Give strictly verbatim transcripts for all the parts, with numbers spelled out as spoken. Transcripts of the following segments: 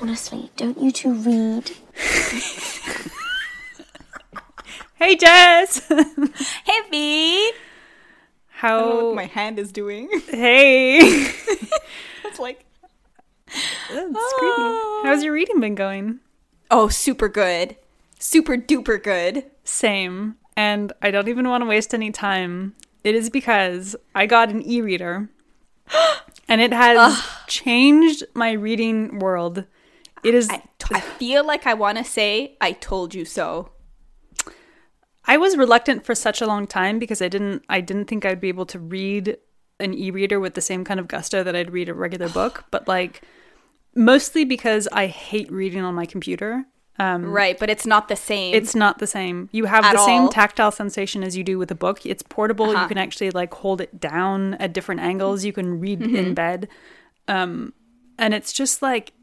Honestly, don't you two read? Hey, Jess! Hey, V! How... I don't know what my hand is doing. Hey! It's like... That's creepy. How's your reading been going? Oh, super good. Super duper good. Same. And I don't even want to waste any time. It is because I got an e-reader. And it has Ugh. changed my reading world. It is... I, I feel like I want to say, I told you so. I was reluctant for such a long time because I didn't I didn't think I'd be able to read an e-reader with the same kind of gusto that I'd read a regular book. But like, mostly because I hate reading on my computer. Um, right, but it's not the same. It's not the same. You have the all. same tactile sensation as you do with a book. It's portable. Uh-huh. You can actually like hold it down at different angles. You can read mm-hmm. in bed. Um, and it's just like...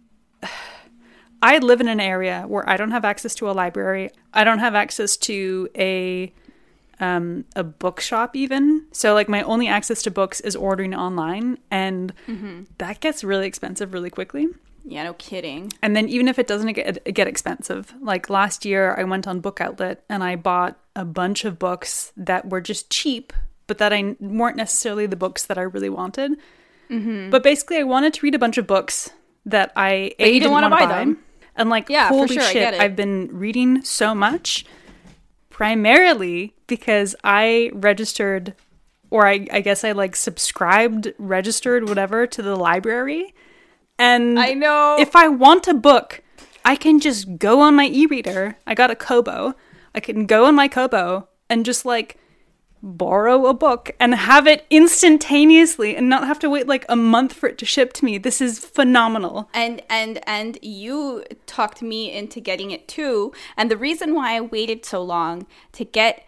I live in an area where I don't have access to a library. I don't have access to a um, a bookshop even. So like my only access to books is ordering online. And mm-hmm. that gets really expensive really quickly. Yeah, no kidding. And then even if it doesn't get, get expensive, like last year I went on Book Outlet and I bought a bunch of books that were just cheap, but that I weren't necessarily the books that I really wanted. Mm-hmm. But basically I wanted to read a bunch of books that I but a, you didn't want to buy, buy them. And like, yeah, holy sure, shit, I've been reading so much, primarily because I registered, or I, I guess I like subscribed, registered, whatever, to the library. And I know. If I want a book, I can just go on my e-reader. I got a Kobo. I can go on my Kobo and just like borrow a book and have it instantaneously and not have to wait like a month for it to ship to me. This is phenomenal. And and and you talked me into getting it too. And the reason why I waited so long to get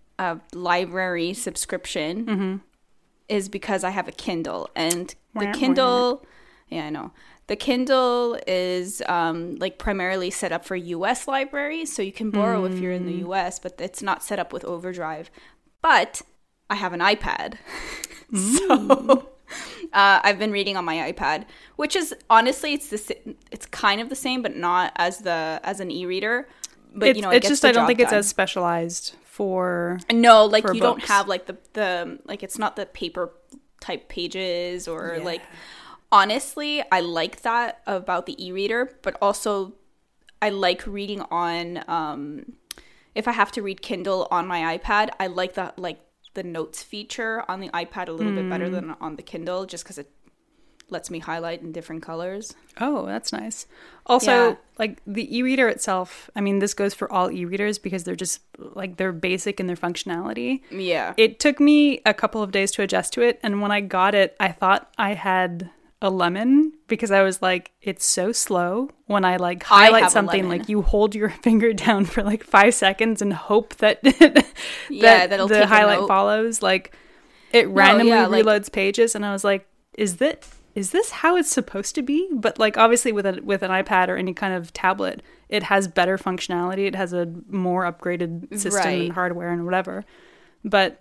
a library subscription mm-hmm. is because I have a Kindle. And the wah, Kindle, wah. yeah, I know. The Kindle is um, like primarily set up for U S libraries, so you can borrow mm. if you're in the U S, but it's not set up with Overdrive. But I have an iPad. Mm. So uh, I've been reading on my iPad, which is honestly, it's the, it's kind of the same, but not as the as an e-reader. But it's, you know, it it's gets just the I don't job think done. It's as specialized for no, like for you books. Don't have like the the like it's not the paper type pages or yeah. like. Honestly, I like that about the e-reader, but also I like reading on. Um, if I have to read Kindle on my iPad, I like that like the notes feature on the iPad a little mm. bit better than on the Kindle, just because it lets me highlight in different colors. Oh, that's nice. Also, yeah. like the e-reader itself, I mean, this goes for all e-readers because they're just like they're basic in their functionality. Yeah. It took me a couple of days to adjust to it, and when I got it, I thought I had a lemon because I was like, it's so slow when I like highlight something. Like you hold your finger down for like five seconds and hope that that yeah, that'll the take highlight follows. Like it randomly no, yeah, reloads like, pages, and I was like, is that is this how it's supposed to be? But like obviously with a with an iPad or any kind of tablet, it has better functionality. It has a more upgraded system right. and hardware and whatever. But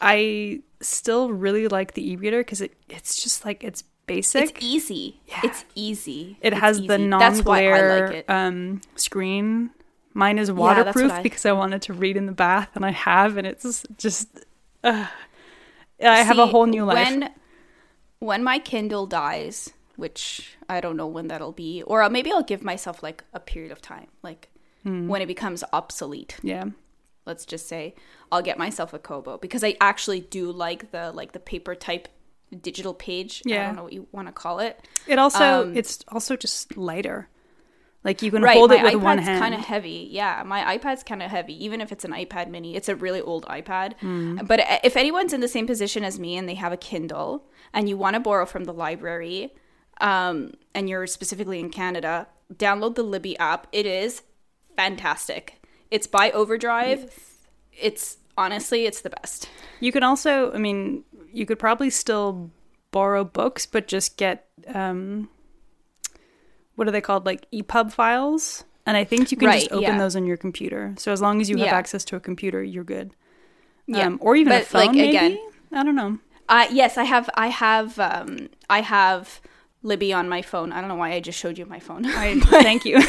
I still really like the e-reader because it it's just like it's basic. It's easy. Yeah. It's easy. It it's has easy. the non-glare like um, screen. Mine is waterproof yeah, I... because I wanted to read in the bath, and I have, and it's just, uh, I See, have a whole new life. When, when my Kindle dies, which I don't know when that'll be, or maybe I'll give myself like a period of time, like hmm. when it becomes obsolete. Yeah. Let's just say I'll get myself a Kobo because I actually do like the like the paper type digital page. Yeah. I don't know what you want to call it. It also um, it's also just lighter. Like you can right, hold it my with iPad's one hand. kind of heavy. Yeah, my iPad's kind of heavy. Even if it's an iPad mini, it's a really old iPad. Mm. But if anyone's in the same position as me and they have a Kindle and you want to borrow from the library, um, and you're specifically in Canada, download the Libby app. It is fantastic. It's by Overdrive. Yes. It's honestly, it's the best. You can also, I mean, you could probably still borrow books, but just get, um, what are they called? Like E P U B files. And I think you can right, just open yeah. those on your computer. So as long as you have yeah. access to a computer, you're good. Yeah. Um, or even but a phone, like, maybe? Again, I don't know. Uh, yes, I have, I have, um, I have Libby on my phone. I don't know why I just showed you my phone. I, thank you.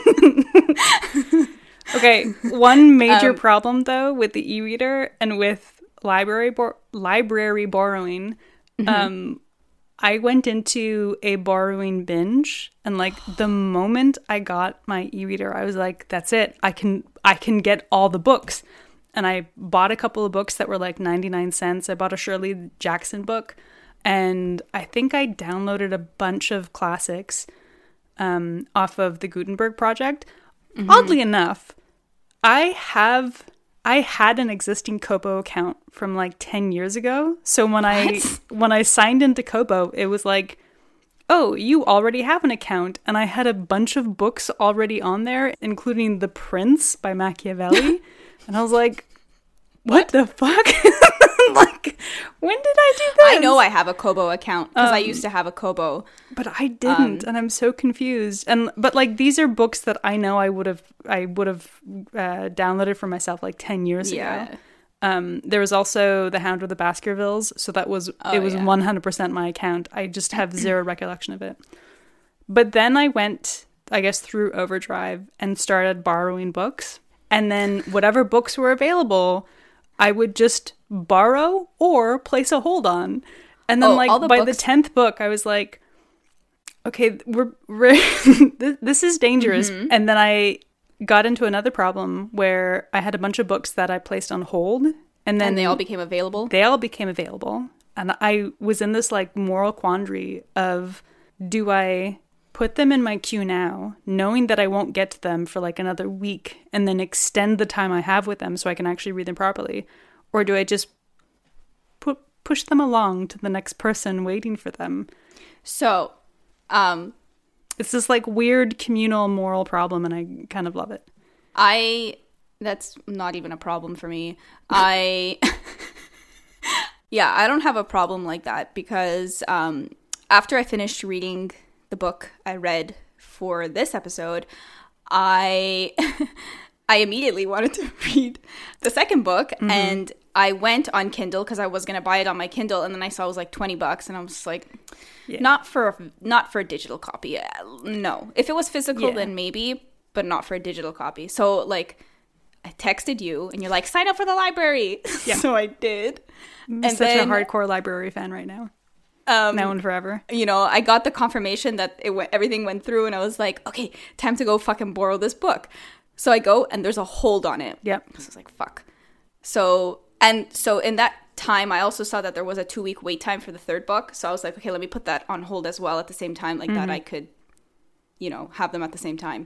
Okay, one major um, problem though with the e-reader and with library bo- library borrowing, mm-hmm. um, I went into a borrowing binge, and like the moment I got my e-reader, I was like, "That's it! I can I can get all the books." And I bought a couple of books that were like ninety-nine cents. I bought a Shirley Jackson book, and I think I downloaded a bunch of classics um, off of the Gutenberg Project. Mm-hmm. Oddly enough, I have I had an existing Kobo account from like ten years ago. So when what? I when I signed into Kobo, it was like, "Oh, you already have an account." And I had a bunch of books already on there, including The Prince by Machiavelli. And I was like, "What, what? the fuck?" Like, when did I do this? I know I have a Kobo account because um, I used to have a Kobo, but I didn't, um, and I'm so confused. And but like these are books that I know I would have I would have uh, downloaded for myself like ten years yeah. ago. Um, there was also The Hound of the Baskervilles, so that was oh, it was yeah. one hundred percent my account. I just have zero recollection of it. But then I went, I guess, through Overdrive and started borrowing books, and then whatever books were available, I would just borrow or place a hold on. And then oh, like the by books- the tenth book, I was like, okay, we're, we're this is dangerous. Mm-hmm. And then I got into another problem where I had a bunch of books that I placed on hold. And then and they all became available? They all became available. And I was in this like moral quandary of, do I put them in my queue now, knowing that I won't get to them for like another week, and then extend the time I have with them so I can actually read them properly? Or do I just pu- push them along to the next person waiting for them? So, um... it's this like weird communal moral problem, and I kind of love it. I... That's not even a problem for me. I... yeah, I don't have a problem like that because um, after I finished reading the book I read for this episode, I... I immediately wanted to read the second book, mm-hmm. and I went on Kindle because I was going to buy it on my Kindle, and then I saw it was like twenty bucks, and I was like, yeah. not for not for a digital copy. No. If it was physical, yeah. then maybe, but not for a digital copy. So, like, I texted you, and you're like, sign up for the library. Yeah. So I did. I'm and such then, a hardcore library fan right now. Um, now and forever. You know, I got the confirmation that it went, everything went through, and I was like, okay, time to go fucking borrow this book. So I go, and there's a hold on it. Yep. So I was like, fuck. So, and so in that time, I also saw that there was a two-week wait time for the third book. So I was like, okay, let me put that on hold as well at the same time, like mm-hmm. that I could, you know, have them at the same time.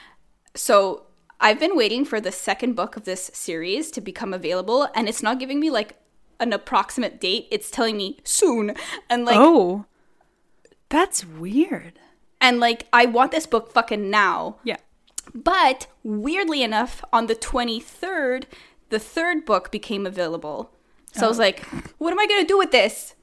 So I've been waiting for the second book of this series to become available, and it's not giving me, like, an approximate date. It's telling me soon. And, like... Oh. That's weird. And, like, I want this book fucking now. Yeah. But, weirdly enough, on the twenty-third, the third book became available. So oh. I was like, what am I going to do with this?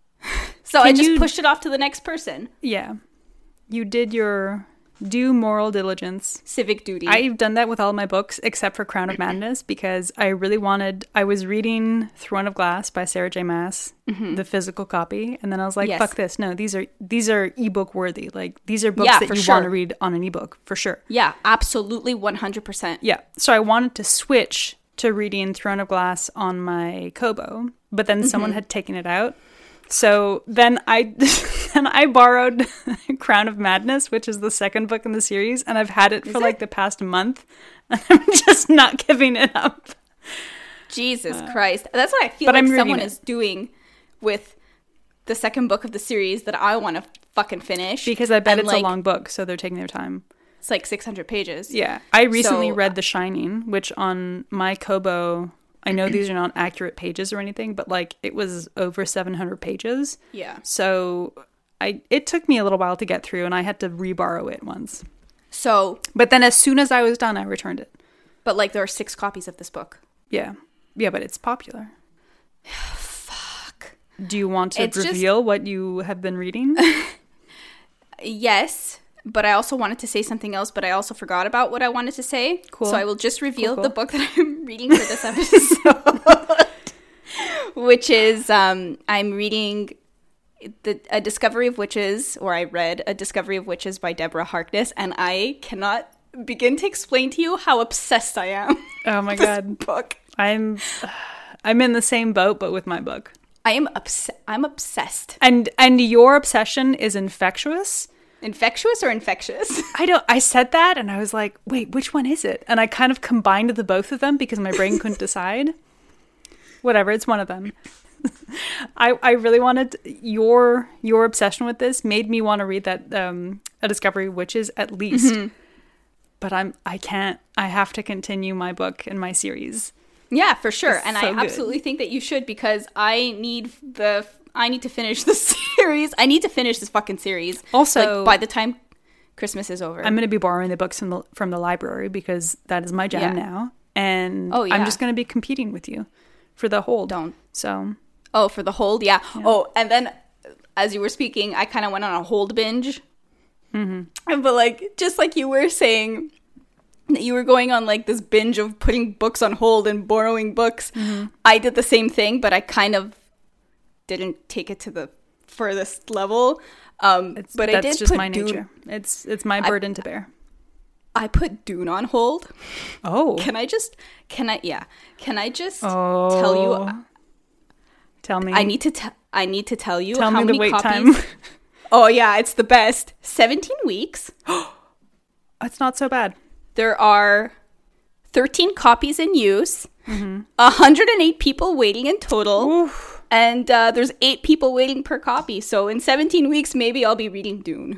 So Can I just you... pushed it off to the next person. Yeah. You did your due moral diligence. Civic duty. I've done that with all my books, except for Crown of Madness, because I really wanted... I was reading Throne of Glass by Sarah J. Maas, mm-hmm. the physical copy, and then I was like, yes. fuck this. No, these are these are ebook worthy. Like, these are books yeah, that you sure. want to read on an ebook, for sure. Yeah, absolutely, one hundred percent. Yeah, so I wanted to switch to reading Throne of Glass on my Kobo, but then mm-hmm. someone had taken it out. So then I then I borrowed Crown of Madness, which is the second book in the series, and I've had it is for it? like the past month, and I'm just not giving it up. Jesus uh, Christ. That's what I feel like someone is doing with the second book of the series that I want to fucking finish. Because I bet and it's like, a long book, so they're taking their time. It's like six hundred pages. Yeah. I recently so, read The Shining, which on my Kobo... I know these are not accurate pages or anything, but like it was over seven hundred pages. Yeah. So I it took me a little while to get through, and I had to reborrow it once. So, but then as soon as I was done, I returned it. But like there are six copies of this book. Yeah. Yeah, but it's popular. Fuck. Do you want to it's reveal just... what you have been reading? Yes. But I also wanted to say something else, but I also forgot about what I wanted to say. Cool. So I will just reveal cool, cool. the book that I'm reading for this episode. Which is, um, I'm reading the A Discovery of Witches, or I read A Discovery of Witches by Deborah Harkness, and I cannot begin to explain to you how obsessed I am. Oh my with this God. book. I'm I'm in the same boat, but with my book. I am obs- I'm obsessed. And and your obsession is infectious. Infectious or infectious? I don't I said that and I was like, wait, which one is it? And I kind of combined the both of them because my brain couldn't decide. Whatever, it's one of them. I I really wanted your your obsession with this made me want to read that um A Discovery of Witches at least. Mm-hmm. But I'm I can't. I have to continue my book and my series. Yeah, for sure. It's and so I absolutely good. think that you should, because I need the I need to finish the series. I need to finish this fucking series. Also, like, by the time Christmas is over, I'm going to be borrowing the books from the from the library because that is my jam yeah. now. And oh, yeah. I'm just going to be competing with you for the hold. Don't. So. Oh, for the hold, yeah. yeah. Oh, and then as you were speaking, I kind of went on a hold binge. Mm-hmm. But like, just like you were saying, that you were going on like this binge of putting books on hold and borrowing books. Mm-hmm. I did the same thing, but I kind of didn't take it to the furthest level. Um, it's, but that's I did just put my Dune, nature. It's it's my burden I, to bear. I put Dune on hold. Oh, can I just? Can I? Yeah. Can I just oh. tell you? Tell me. I need to. Te- I need to tell you tell how me many the wait copies. time. Oh yeah, it's the best. Seventeen weeks. It's not so bad. There are thirteen copies in use. Mm-hmm. one hundred eight people waiting in total. Oof. And uh, there's eight people waiting per copy. So in seventeen weeks, maybe I'll be reading Dune.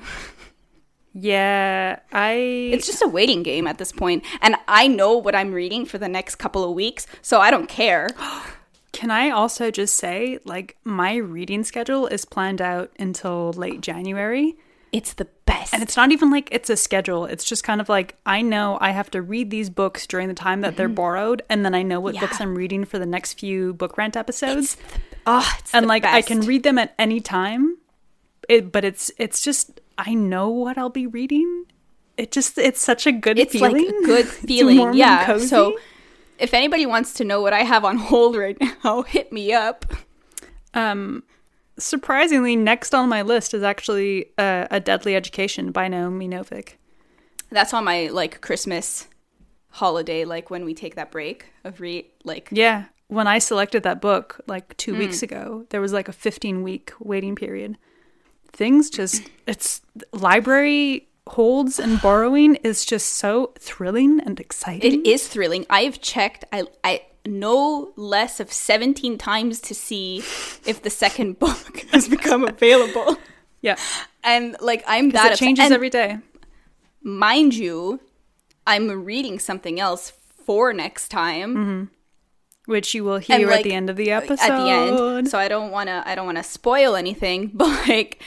Yeah, I... It's just a waiting game at this point. And I know what I'm reading for the next couple of weeks, so I don't care. Can I also just say, like, my reading schedule is planned out until late January. It's the best. And it's not even like it's a schedule. It's just kind of like, I know I have to read these books during the time that mm-hmm. they're borrowed, and then I know what yeah. books I'm reading for the next few book rent episodes. It's the, oh, it's and the like best. I can read them at any time. It, but it's it's just, I know what I'll be reading. It just it's such a good it's feeling. It's like a good feeling. warm yeah. and cozy. So if anybody wants to know what I have on hold right now, hit me up. Um Surprisingly, next on my list is actually uh, A Deadly Education by Naomi Novik. That's on my, like, Christmas holiday, like, when we take that break of read, like... Yeah, when I selected that book, like, two mm. weeks ago, there was, like, a fifteen-week waiting period. Things just... It's... Library holds and borrowing is just so thrilling and exciting. It is thrilling. I've checked... I... I no less of seventeen times to see if the second book has become available. Yeah. And like I'm that it changes every day. Mind you, I'm reading something else for next time. Mm-hmm. Which you will hear and, like, at the end of the episode. At the end. So I don't wanna I don't wanna spoil anything, but like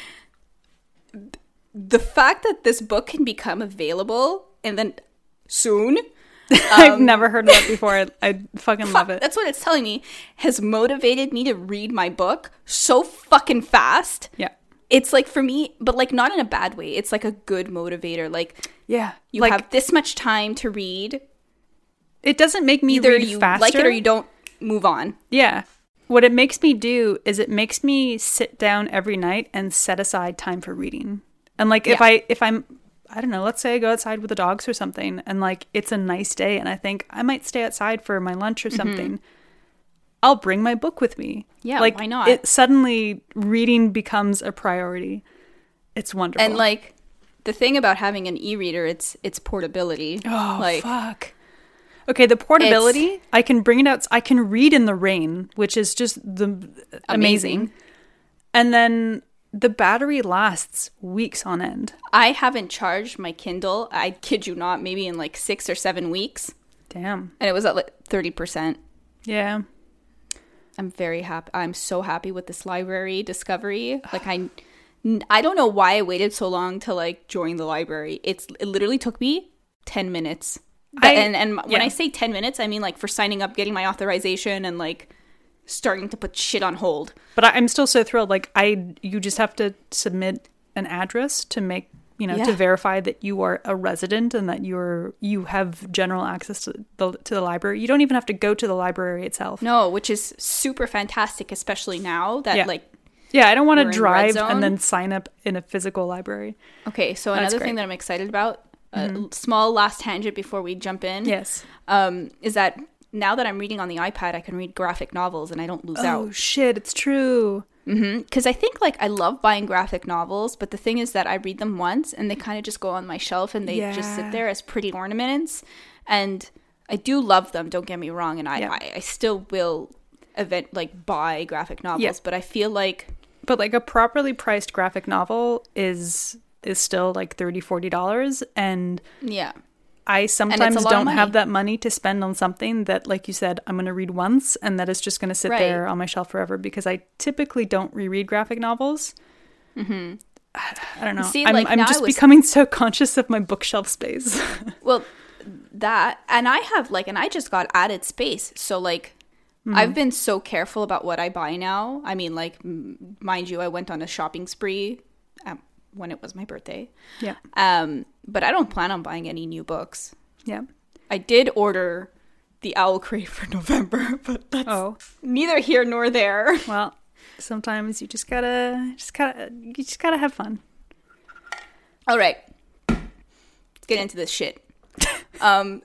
the fact that this book can become available and then soon Um, I've never heard of that before. I, I fucking love it. That's what it's telling me. Has motivated me to read my book so fucking fast. Yeah. It's like for me, but like not in a bad way. It's like a good motivator. Like, yeah, you like, have this much time to read. It doesn't make me Either read you faster. like it or you don't move on. Yeah. What it makes me do is it makes me sit down every night and set aside time for reading. And like if yeah. I if I'm I don't know, let's say I go outside with the dogs or something and like it's a nice day and I think I might stay outside for my lunch or something. Mm-hmm. I'll bring my book with me. Yeah, like, why not? It suddenly reading becomes a priority. It's wonderful. And like the thing about having an e-reader, it's it's portability. Oh, like, fuck. Okay, the portability, I can bring it out. I can read in the rain, which is just the amazing. amazing. And then the battery lasts weeks on end. I haven't charged my Kindle, I kid you not, maybe in like six or seven weeks. Damn. And it was at like thirty percent. Yeah. I'm very happy. I'm so happy with this library discovery. Like I, I don't know why I waited so long to like join the library. It's it literally took me ten minutes. I, and and when yeah. I say ten minutes, I mean like for signing up, getting my authorization, and like starting to put shit on hold. But I, I'm still so thrilled. Like I, you just have to submit an address to make, you know, yeah. to verify that you are a resident and that you're, you have general access to the, to the library. You don't even have to go to the library itself. No, which is super fantastic, especially now that yeah. like Yeah, I don't want to drive and then sign up in a physical library. Okay, so That's another great. thing that I'm excited about, a mm-hmm. small last tangent before we jump in. Yes. Um, is that now that I'm reading on the iPad, I can read graphic novels and I don't lose oh, out. Oh, shit, it's true. Mm-hmm. Because I think, like, I love buying graphic novels, but the thing is that I read them once and they kind of just go on my shelf and they yeah. just sit there as pretty ornaments. And I do love them, don't get me wrong, and I, yeah. I, I still will event like buy graphic novels, yeah. but I feel like... But, like, a properly priced graphic novel is is still, like, thirty dollars, forty dollars, and... Yeah. I sometimes don't have that money to spend on something that, like you said, I'm going to read once and that is just going to sit right. there on my shelf forever, because I typically don't reread graphic novels. Mm-hmm. I don't know. See, I'm, like, I'm just was... becoming so conscious of my bookshelf space. Well, that, and I have, like, and I just got added space. So, like, mm-hmm. I've been so careful about what I buy now. I mean, like, m- mind you, I went on a shopping spree um, when it was my birthday. Yeah. Um, but I don't plan on buying any new books. Yeah. I did order The Owl Crate for November, but that's oh. neither here nor there. Well, sometimes you just gotta, just gotta, you just gotta have fun. All right. Let's get into this shit. um.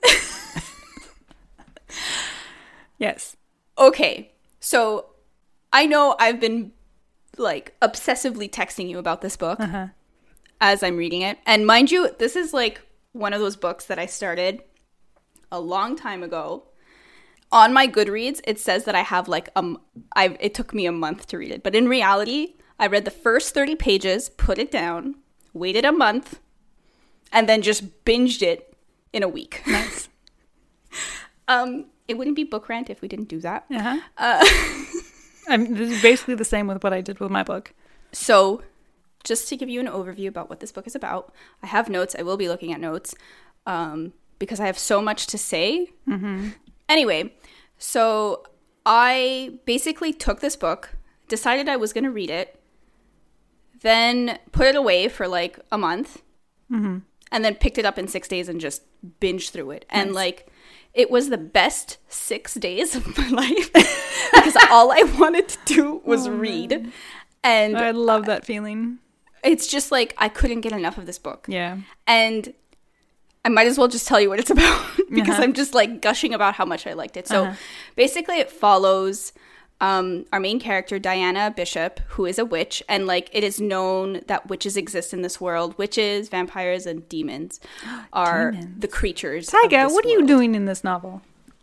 Yes. Okay. So I know I've been like obsessively texting you about this book uh-huh. as I'm reading it. And mind you, this is like one of those books that I started a long time ago. On my Goodreads, it says that I have like um I it took me a month to read it. But in reality, I read the first thirty pages, put it down, waited a month, and then just binged it in a week. Nice. um it wouldn't be book rant if we didn't do that. Uh-huh. Uh I'm, this is basically the same with what I did with my book. So, just to give you an overview about what this book is about, I have notes. I will be looking at notes um, because I have so much to say. Mm-hmm. Anyway, so I basically took this book, decided I was going to read it, then put it away for like a month, mm-hmm. and then picked it up in six days and just binged through it. Nice. And like... It was the best six days of my life because all I wanted to do was oh, read. Man. And I love that feeling. It's just like I couldn't get enough of this book. Yeah. And I might as well just tell you what it's about because uh-huh. I'm just like gushing about how much I liked it. So uh-huh. basically it follows um, our main character, Diana Bishop, who is a witch. And like it is known that witches exist in this world. Witches, vampires, and demons are demons. the creatures. Taiga, of this what are world. you doing in this novel?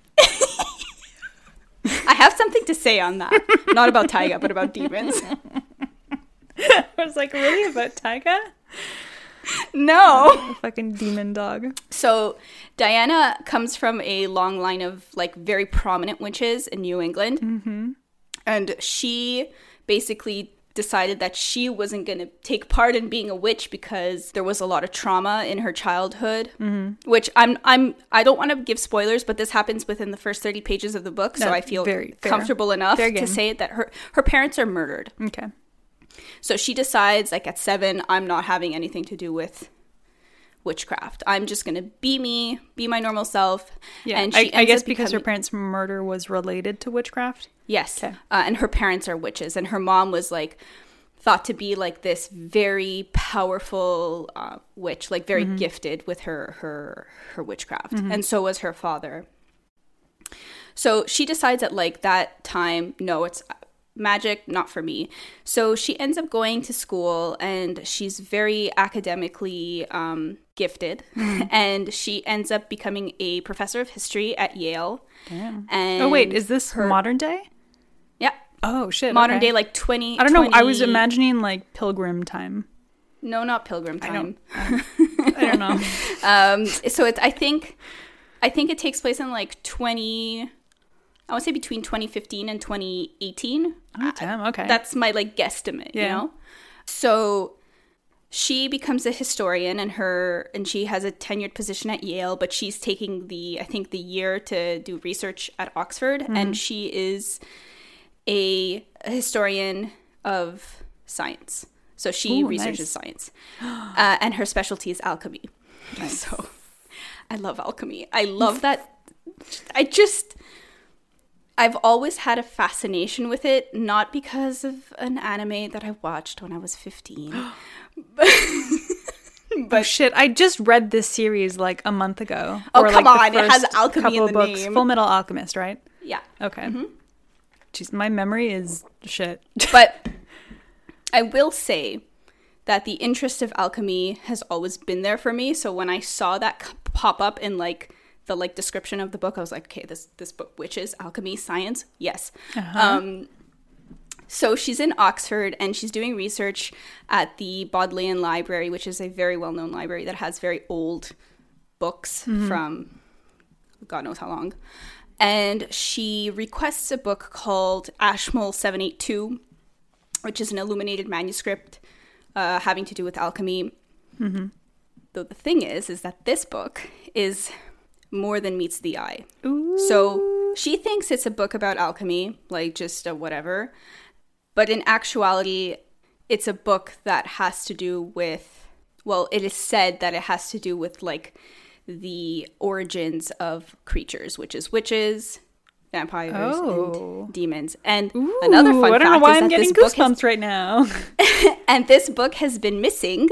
I have something to say on that. Not about Taiga, but about demons. I was like, really? About Taiga? No. Fucking demon dog. So Diana comes from a long line of like very prominent witches in New England. Mm-hmm. And she basically decided that she wasn't going to take part in being a witch because there was a lot of trauma in her childhood, mm-hmm. which I'm I'm I don't want to give spoilers, but this happens within the first thirty pages of the book, so no, I feel very comfortable enough to say that her her parents are murdered. Okay. So she decides like at seven, I'm not having anything to do with witchcraft. I'm just going to be me, be my normal self. Yeah, and she I, I guess because becoming, her parents' murder was related to witchcraft? Yes. Okay. Uh, and her parents are witches. And her mom was like thought to be like this very powerful uh, witch, like very mm-hmm. gifted with her, her, her witchcraft. Mm-hmm. And so was her father. So she decides at like that time, no, it's magic, not for me. So she ends up going to school and she's very academically um, gifted. Mm-hmm. And she ends up becoming a professor of history at Yale. Damn. And oh, wait, is this her modern day? Yeah. Oh, shit. Modern okay. day, like twenty. I don't know. twenty I was imagining like Pilgrim time. No, not Pilgrim time. I don't, I don't know. um, so it's, I think, I think it takes place in like twenty, I would say between twenty fifteen and twenty eighteen. Oh, damn. Okay. That's my like guesstimate, yeah. you know? So she becomes a historian and her, and she has a tenured position at Yale, but she's taking the, I think the year to do research at Oxford. Mm-hmm. And she is a, a historian of science. So she Ooh, researches nice. science. Uh, and her specialty is alchemy. Nice. So I love alchemy. I love that. I just, I've always had a fascination with it, not because of an anime that I watched when I was fifteen. but, but oh, shit, I just read this series like a month ago. Oh, or, come like, on. It has alchemy in the books. name. Full Metal Alchemist, right? Yeah. Okay. Mm-hmm. Jeez, my memory is shit. But I will say that the interest of alchemy has always been there for me. So when I saw that c- pop up in like the like description of the book, I was like, okay, this this book, witches, alchemy, science, yes. Uh-huh. Um, so she's in Oxford and she's doing research at the Bodleian Library, which is a very well-known library that has very old books mm-hmm. from God knows how long. And she requests a book called Ashmole seven eighty-two, which is an illuminated manuscript uh, having to do with alchemy. Mm-hmm. Though the thing is, is that this book is more than meets the eye. Ooh. So she thinks it's a book about alchemy, like just a whatever. But in actuality, it's a book that has to do with, well, it is said that it has to do with like the origins of creatures, which is witches, vampires, oh. and demons. And Ooh, another fun I don't fact know why is I'm that getting this book goosebumps has, right now. and this book has been missing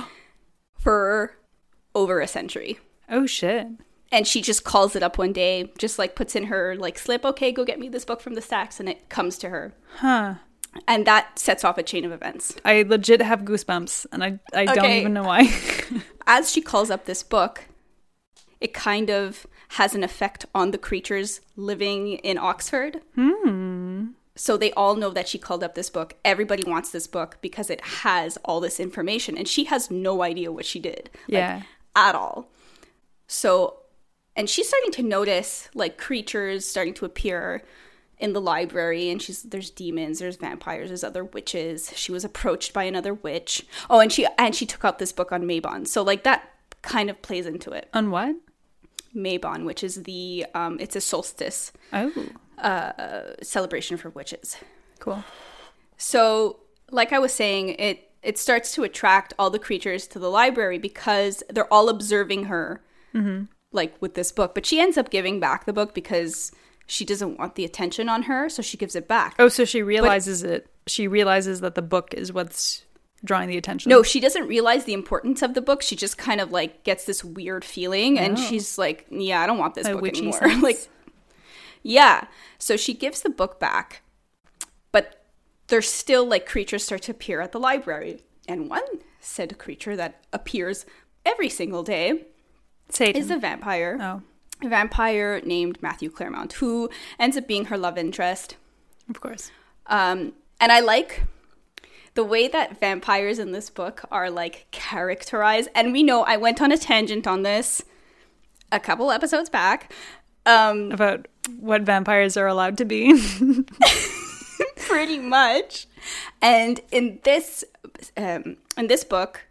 for over a century. Oh shit. And she just calls it up one day, just like puts in her like slip, okay, go get me this book from the stacks, and it comes to her. Huh. And that sets off a chain of events. I legit have goosebumps, and I, I okay. don't even know why. As she calls up this book, it kind of has an effect on the creatures living in Oxford. Hmm. So they all know that she called up this book. Everybody wants this book because it has all this information. And she has no idea what she did. Yeah. Like, at all. So, and she's starting to notice, like, creatures starting to appear in the library. And she's there's demons, there's vampires, there's other witches. She was approached by another witch. Oh, and she and she took out this book on Mabon. So, like, that kind of plays into it. On what? Mabon, which is the, um, it's a solstice Oh. uh, celebration for witches. Cool. So, like I was saying, it, it starts to attract all the creatures to the library because they're all observing her, mm-hmm. like, with this book. But she ends up giving back the book because she doesn't want the attention on her, so she gives it back. Oh, so she realizes but, it. She realizes that the book is what's drawing the attention. No, she doesn't realize the importance of the book. She just kind of like gets this weird feeling, and oh. she's like, "Yeah, I don't want this A book anymore." Sense. Like, yeah. So she gives the book back, but there's still like creatures start to appear at the library, and one said creature that appears every single day Satan. is a vampire. Oh, a vampire named Matthew Claremont, who ends up being her love interest. Of course. Um, and I like the way that vampires in this book are like characterized. And we know I went on a tangent on this a couple episodes back. Um, About what vampires are allowed to be. Pretty much. And in this um, in this book,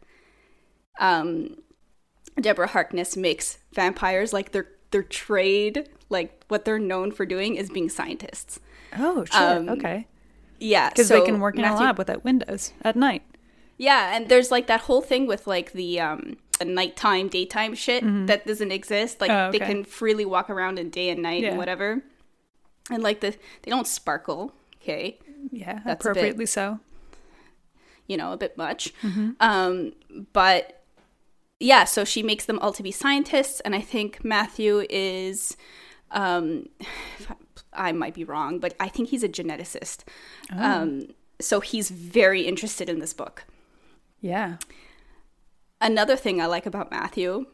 um, Deborah Harkness makes vampires like their their trade, like what they're known for doing is being scientists. Oh, shit. Um, okay. Yeah, because so they can work in Matthew, a lab without windows at night. Yeah, and there's like that whole thing with like the um, the nighttime, daytime shit mm-hmm. that doesn't exist. Like oh, okay. they can freely walk around in day and night yeah. and whatever. And like the they don't sparkle. Okay. Yeah, that's appropriately bit, so. You know, a bit much. Mm-hmm. Um, but yeah, so she makes them all to be scientists, and I think Matthew is. Um, I might be wrong, but I think he's a geneticist. Oh. Um, so he's very interested in this book. Yeah. Another thing I like about Matthew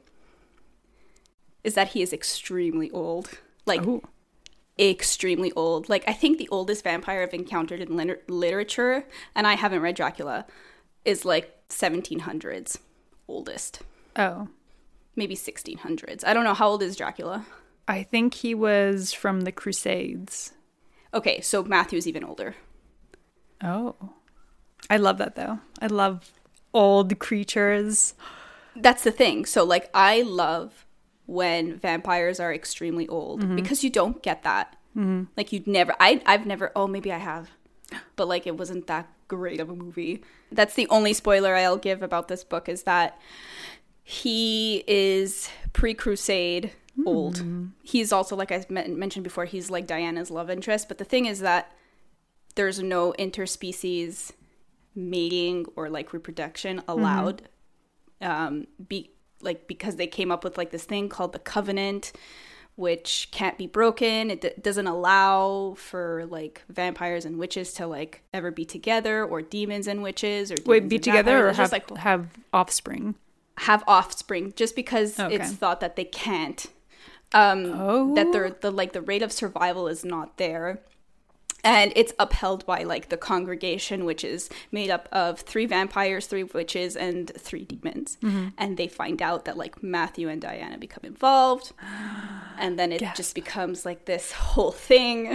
is that he is extremely old. Like, oh. extremely old. Like, I think the oldest vampire I've encountered in liter- literature, and I haven't read Dracula, is like seventeen hundreds. Oldest. Oh. Maybe sixteen hundreds. I don't know. How old is Dracula? I think he was from the Crusades. Okay, so Matthew's even older. Oh. I love that, though. I love old creatures. That's the thing. So, like, I love when vampires are extremely old mm-hmm. because you don't get that. Mm-hmm. Like, you'd never... I, I've never... Oh, maybe I have. But, like, it wasn't that great of a movie. That's the only spoiler I'll give about this book is that he is pre-Crusade... old. Mm. He's also, like I mentioned before, he's like Diana's love interest. But the thing is that there's no interspecies mating or like reproduction allowed. Mm-hmm. Um, be like because they came up with like this thing called the Covenant, which can't be broken. It d- doesn't allow for like vampires and witches to like ever be together, or demons and witches, or wait, be together or have like, have offspring. Have offspring, just because okay. it's thought that they can't. Um, oh. That they're the like the rate of survival is not there. And it's upheld by, like, the congregation, which is made up of three vampires, three witches, and three demons. Mm-hmm. And they find out that, like, Matthew and Diana become involved. And then it yes. just becomes, like, this whole thing.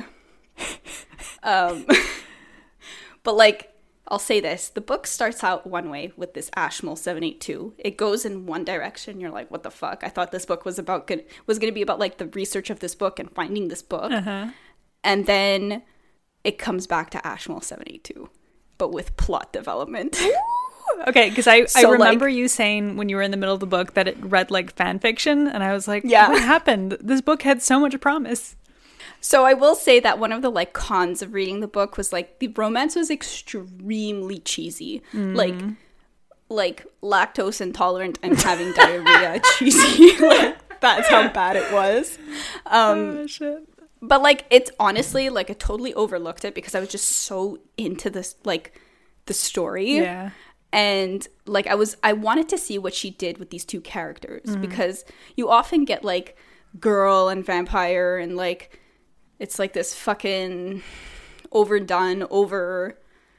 um, but, like, I'll say this. The book starts out one way with this Ashmole seven eight two. It goes in one direction. You're like, what the fuck? I thought this book was about good, was going to be about, like, the research of this book and finding this book. Uh-huh. And then it comes back to Ashmole seven eight two, but with plot development. Okay, because I, so, I remember like, you saying when you were in the middle of the book that it read like fan fiction, and I was like, yeah. What happened? This book had so much promise. So I will say that one of the like cons of reading the book was like the romance was extremely cheesy. Mm. Like, like lactose intolerant and having diarrhea cheesy. Like, that's how bad it was. Um, oh, shit. But, like, it's honestly, like, I totally overlooked it because I was just so into this, like, the story. Yeah. And, like, I was, I wanted to see what she did with these two characters. Mm. Because you often get, like, girl and vampire and, like, it's, like, this fucking overdone, over,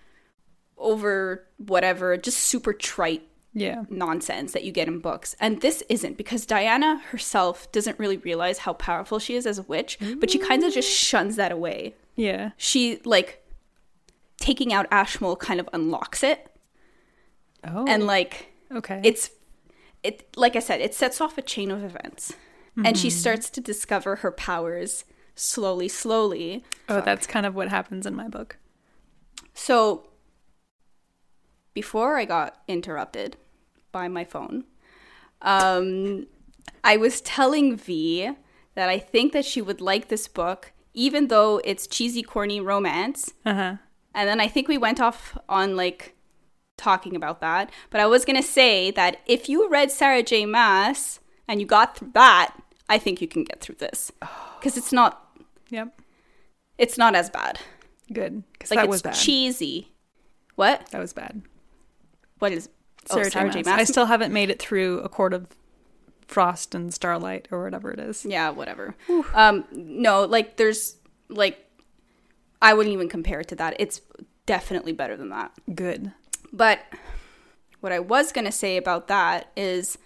over whatever, just super trite. Yeah. Nonsense that you get in books. And this isn't, because Diana herself doesn't really realize how powerful she is as a witch, Ooh. But she kind of just shuns that away. Yeah. She, like, taking out Ashmole kind of unlocks it. Oh. And, like, okay. It's, it like I said, it sets off a chain of events. Mm-hmm. And she starts to discover her powers slowly, slowly. Oh, Fuck. That's kind of what happens in my book. So, before I got interrupted by my phone, um, I was telling V that I think that she would like this book, even though it's cheesy, corny romance. Uh-huh. And then I think we went off on, like, talking about that. But I was going to say that if you read Sarah J. Maas and you got through that, I think you can get through this. Because it's not... Yep. It's not as bad. Good. Because like, that was bad. It's cheesy. What? That was bad. What is... Sarah, oh, Sarah J. Maas. I still haven't made it through A Court of Frost and Starlight or whatever it is. Yeah, whatever. Um, no, like, there's, like, I wouldn't even compare it to that. It's definitely better than that. Good. But what I was going to say about that is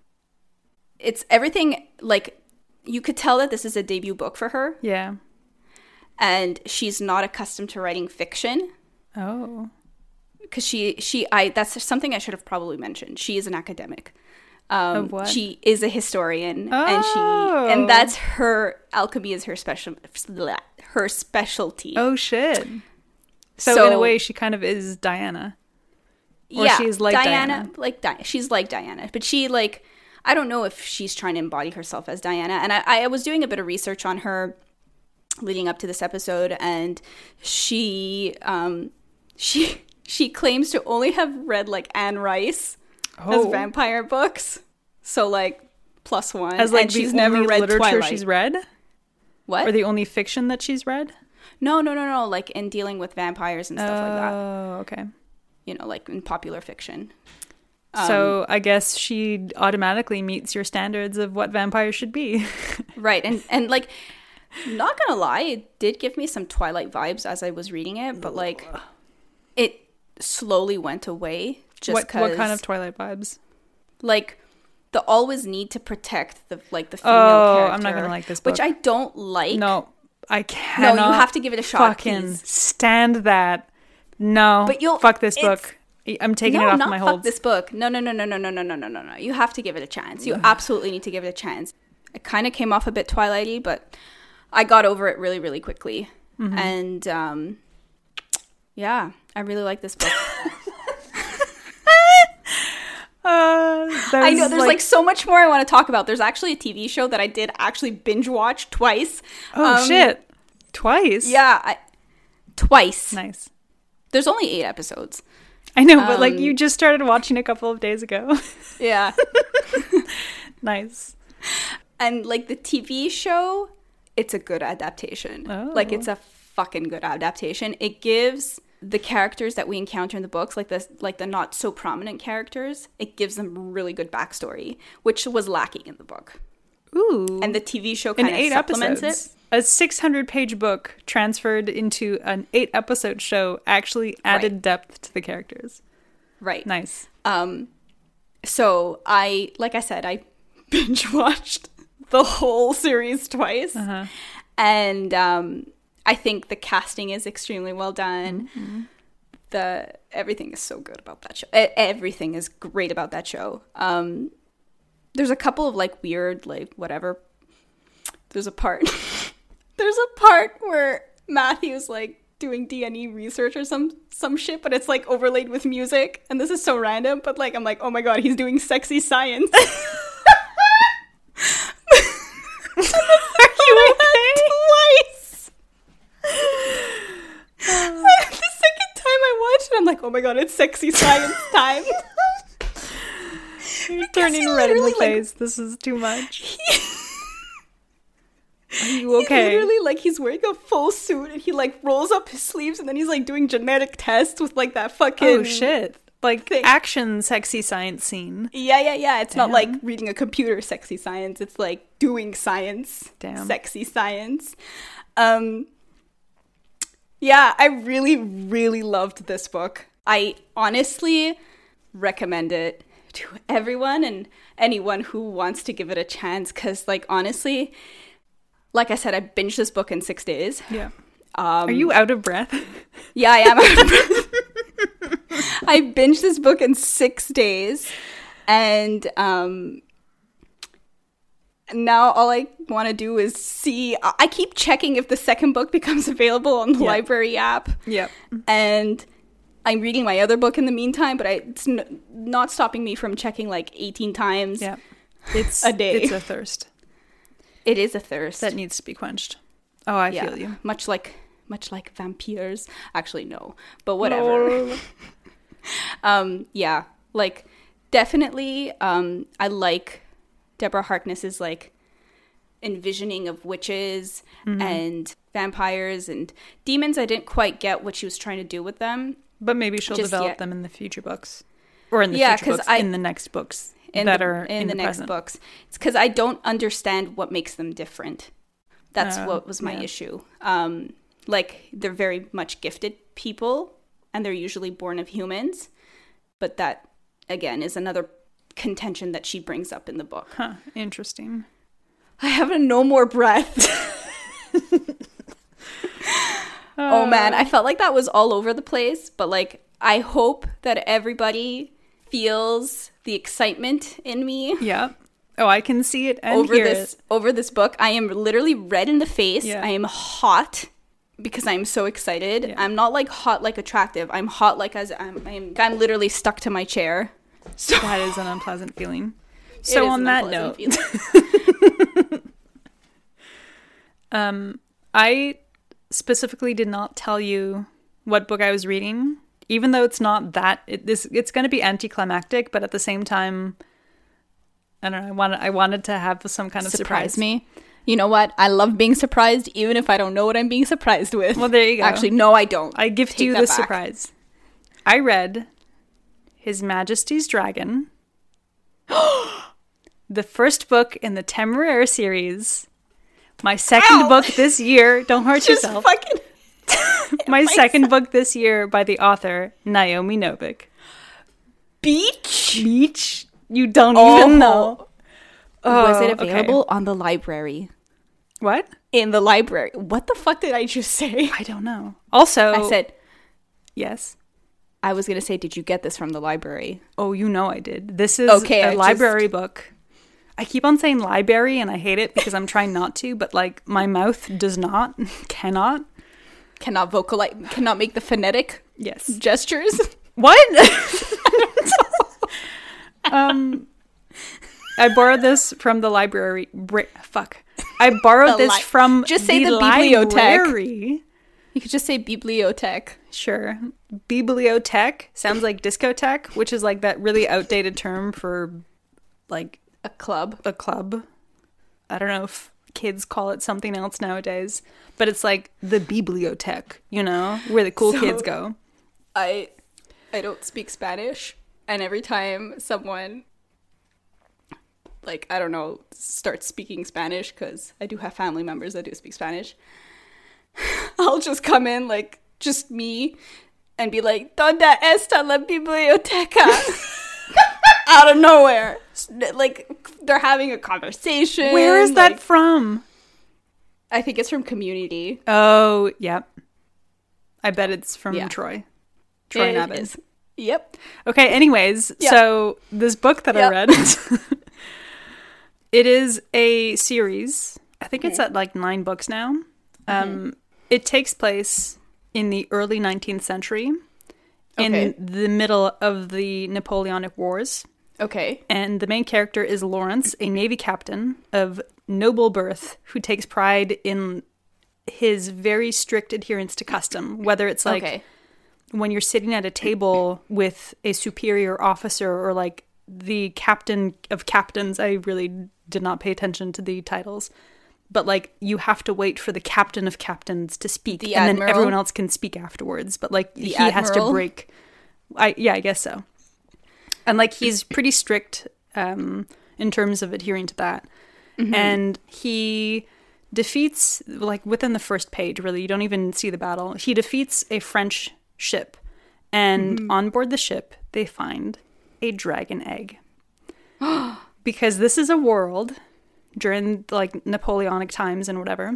it's everything, like, you could tell that this is a debut book for her. Yeah. And she's not accustomed to writing fiction. Oh. Because she, she, I, that's something I should have probably mentioned. She is an academic. Um, of what? She is a historian, oh. and she, and that's her, alchemy is her special, her specialty. Oh, shit. So, so in a way, she kind of is Diana. Or yeah, she's like Diana. Diana. Like, Di- she's like Diana. But she, like, I don't know if she's trying to embody herself as Diana. And I, I was doing a bit of research on her leading up to this episode, and she, um, she... She claims to only have read, like, Anne Rice oh. as vampire books. So, like, plus one. As, like, and she's never read literature Twilight. she's read? What? Or the only fiction that she's read? No, no, no, no. Like, in dealing with vampires and stuff oh, like that. Oh, okay. You know, like, in popular fiction. So, um, I guess she automatically meets your standards of what vampires should be. Right. And, and, like, not gonna lie, it did give me some Twilight vibes as I was reading it. But, like, it... slowly went away just what, because what kind of Twilight vibes? Like the always need to protect the like the female oh, character. I'm not gonna like this book. Which I don't like. No, I cannot. No, you have to give it a shot. Fucking please. stand that. No, but you'll fuck this book. I'm taking no, it off not my fuck holds. This book. No, no, no, no, no, no, no, no, no, no, no. You have to give it a chance. You absolutely need to give it a chance. It kind of came off a bit Twilighty, but I got over it really, really quickly. Mm-hmm. And um, yeah, I really like this book. Uh, I know there's like, like so much more I want to talk about. There's actually a T V show that I did actually binge watch twice. Oh um, shit. Twice? Yeah. I, twice. Nice. There's only eight episodes. I know, but um, like you just started watching a couple of days ago. Yeah. Nice. And like the T V show, it's a good adaptation. Oh. Like it's a fucking good adaptation. It gives the characters that we encounter in the books, like the like the not so prominent characters, it gives them really good backstory, which was lacking in the book. Ooh. And the T V show kind of supplements episodes. it. A six hundred page book transferred into an eight episode show actually added right. depth to the characters. Right. Nice. Um, so I, like I said, I binge watched the whole series twice. Uh-huh. And um, I think the casting is extremely well done. Mm-hmm. The everything is so good about that show. E- everything is great about that show. Um, there's a couple of like weird, like whatever. There's a part. There's a part where Matthew's like doing D and E research or some some shit, but it's like overlaid with music, and this is so random. But like, I'm like, oh my god, he's doing sexy science. Are you okay? Twice. The second time I watched it, I'm like, oh my god, it's sexy science time. You're turning red in the face. Like, this is too much. He, Are you okay? He literally, like, he's wearing a full suit and he, like, rolls up his sleeves and then he's, like, doing genetic tests with, like, that fucking... Oh, shit. Like, thing. Action sexy science scene. Yeah, yeah, yeah. It's Damn. not, like, reading a computer sexy science. It's, like, doing science. Damn. Sexy science. Um, yeah, I really, really loved this book. I honestly recommend it to everyone and anyone who wants to give it a chance because, like, honestly... Like I said, I binged this book in six days. Yeah. Um, Are you out of breath? Yeah, I am out of breath. I binged this book in six days. And um, now all I want to do is see... I keep checking if the second book becomes available on the yep. library app. Yep. And I'm reading my other book in the meantime, but I, it's n- not stopping me from checking like eighteen times yeah. It's a day. It's a thirst. It is a thirst that needs to be quenched. Oh, I yeah. feel you. Much like, much like vampires. Actually, no, but whatever. No. um, yeah, like definitely. Um, I like Deborah Harkness's like envisioning of witches mm-hmm. and vampires and demons. I didn't quite get what she was trying to do with them, but maybe she'll Just develop yet. them in the future books, or in the yeah, future books, I, in the next books. In that the, are in, in the, the next present. books. It's because I don't understand what makes them different. That's uh, what was my yeah. issue. Um, like, they're very much gifted people, and they're usually born of humans. But that, again, is another contention that she brings up in the book. Huh, interesting. I have no more breath. Oh, man. I felt like that was all over the place. But, like, I hope that everybody... feels the excitement in me. Yeah. Oh, I can see it and over hear this it. over this book. I am literally red in the face. Yeah. I am hot because I'm so excited. Yeah. I'm not like hot like attractive. I'm hot like as I'm I'm, I'm literally stuck to my chair. So that is an unpleasant feeling. So on that note, um, I specifically did not tell you what book I was reading. Even though it's not that, it, this it's going to be anticlimactic, but at the same time, I don't know. I wanted I wanted to have some kind of surprise. Surprise me. You know what? I love being surprised, even if I don't know what I'm being surprised with. Well, there you go. Actually, no, I don't. I gift Take you that the back. surprise. I read His Majesty's Dragon, the first book in the Temeraire series. My second Ow! book this year. Don't hurt Just yourself. Fucking. My second book this year by the author Naomi Novik. Beach? Beach? You don't oh. even know. Oh, was it available okay. on the library? What? In the library. What the fuck did I just say? I don't know. Also, I said, yes. I was going to say, did you get this from the library? Oh, you know I did. This is okay, a I library just... book. I keep on saying library and I hate it because I'm trying not to, but like my mouth does not, cannot. Cannot vocalize, cannot make the phonetic yes gestures. What? um, I borrowed this from the library. Bra- fuck. I borrowed this li- from just say the, the library. You could just say bibliothèque. Sure. Bibliothèque sounds like discotheque, which is like that really outdated term for like a club. A club. I don't know if kids call it something else nowadays, but it's like the bibliothèque, you know, where the cool so, kids go. I I don't speak Spanish, and every time someone like, I don't know, starts speaking Spanish, because I do have family members that do speak Spanish, I'll just come in, like, just me, and be like, ¿Dónde está la biblioteca? Out of nowhere. Like, they're having a conversation. Where is like, that from? I think it's from Community. Oh, yep. I bet it's from yeah. Troy. Troy Navin. Is. Yep. Okay, anyways, yep. so this book that yep. I read, it is a series. I think mm-hmm. it's at like nine books now. Mm-hmm. Um, it takes place in the early nineteenth century, okay. in the middle of the Napoleonic Wars. Okay. And the main character is Lawrence, a Navy captain of noble birth who takes pride in his very strict adherence to custom, whether it's like okay. when you're sitting at a table with a superior officer or like the captain of captains. I really did not pay attention to the titles, but like you have to wait for the captain of captains to speak, the and admiral? then everyone else can speak afterwards. But like the he admiral? has to break. I yeah, I guess so. And like he's pretty strict um, in terms of adhering to that, mm-hmm. and he defeats, like within the first page, really, you don't even see the battle. He defeats a French ship, and mm-hmm. on board the ship, they find a dragon egg. Because this is a world during like Napoleonic times and whatever,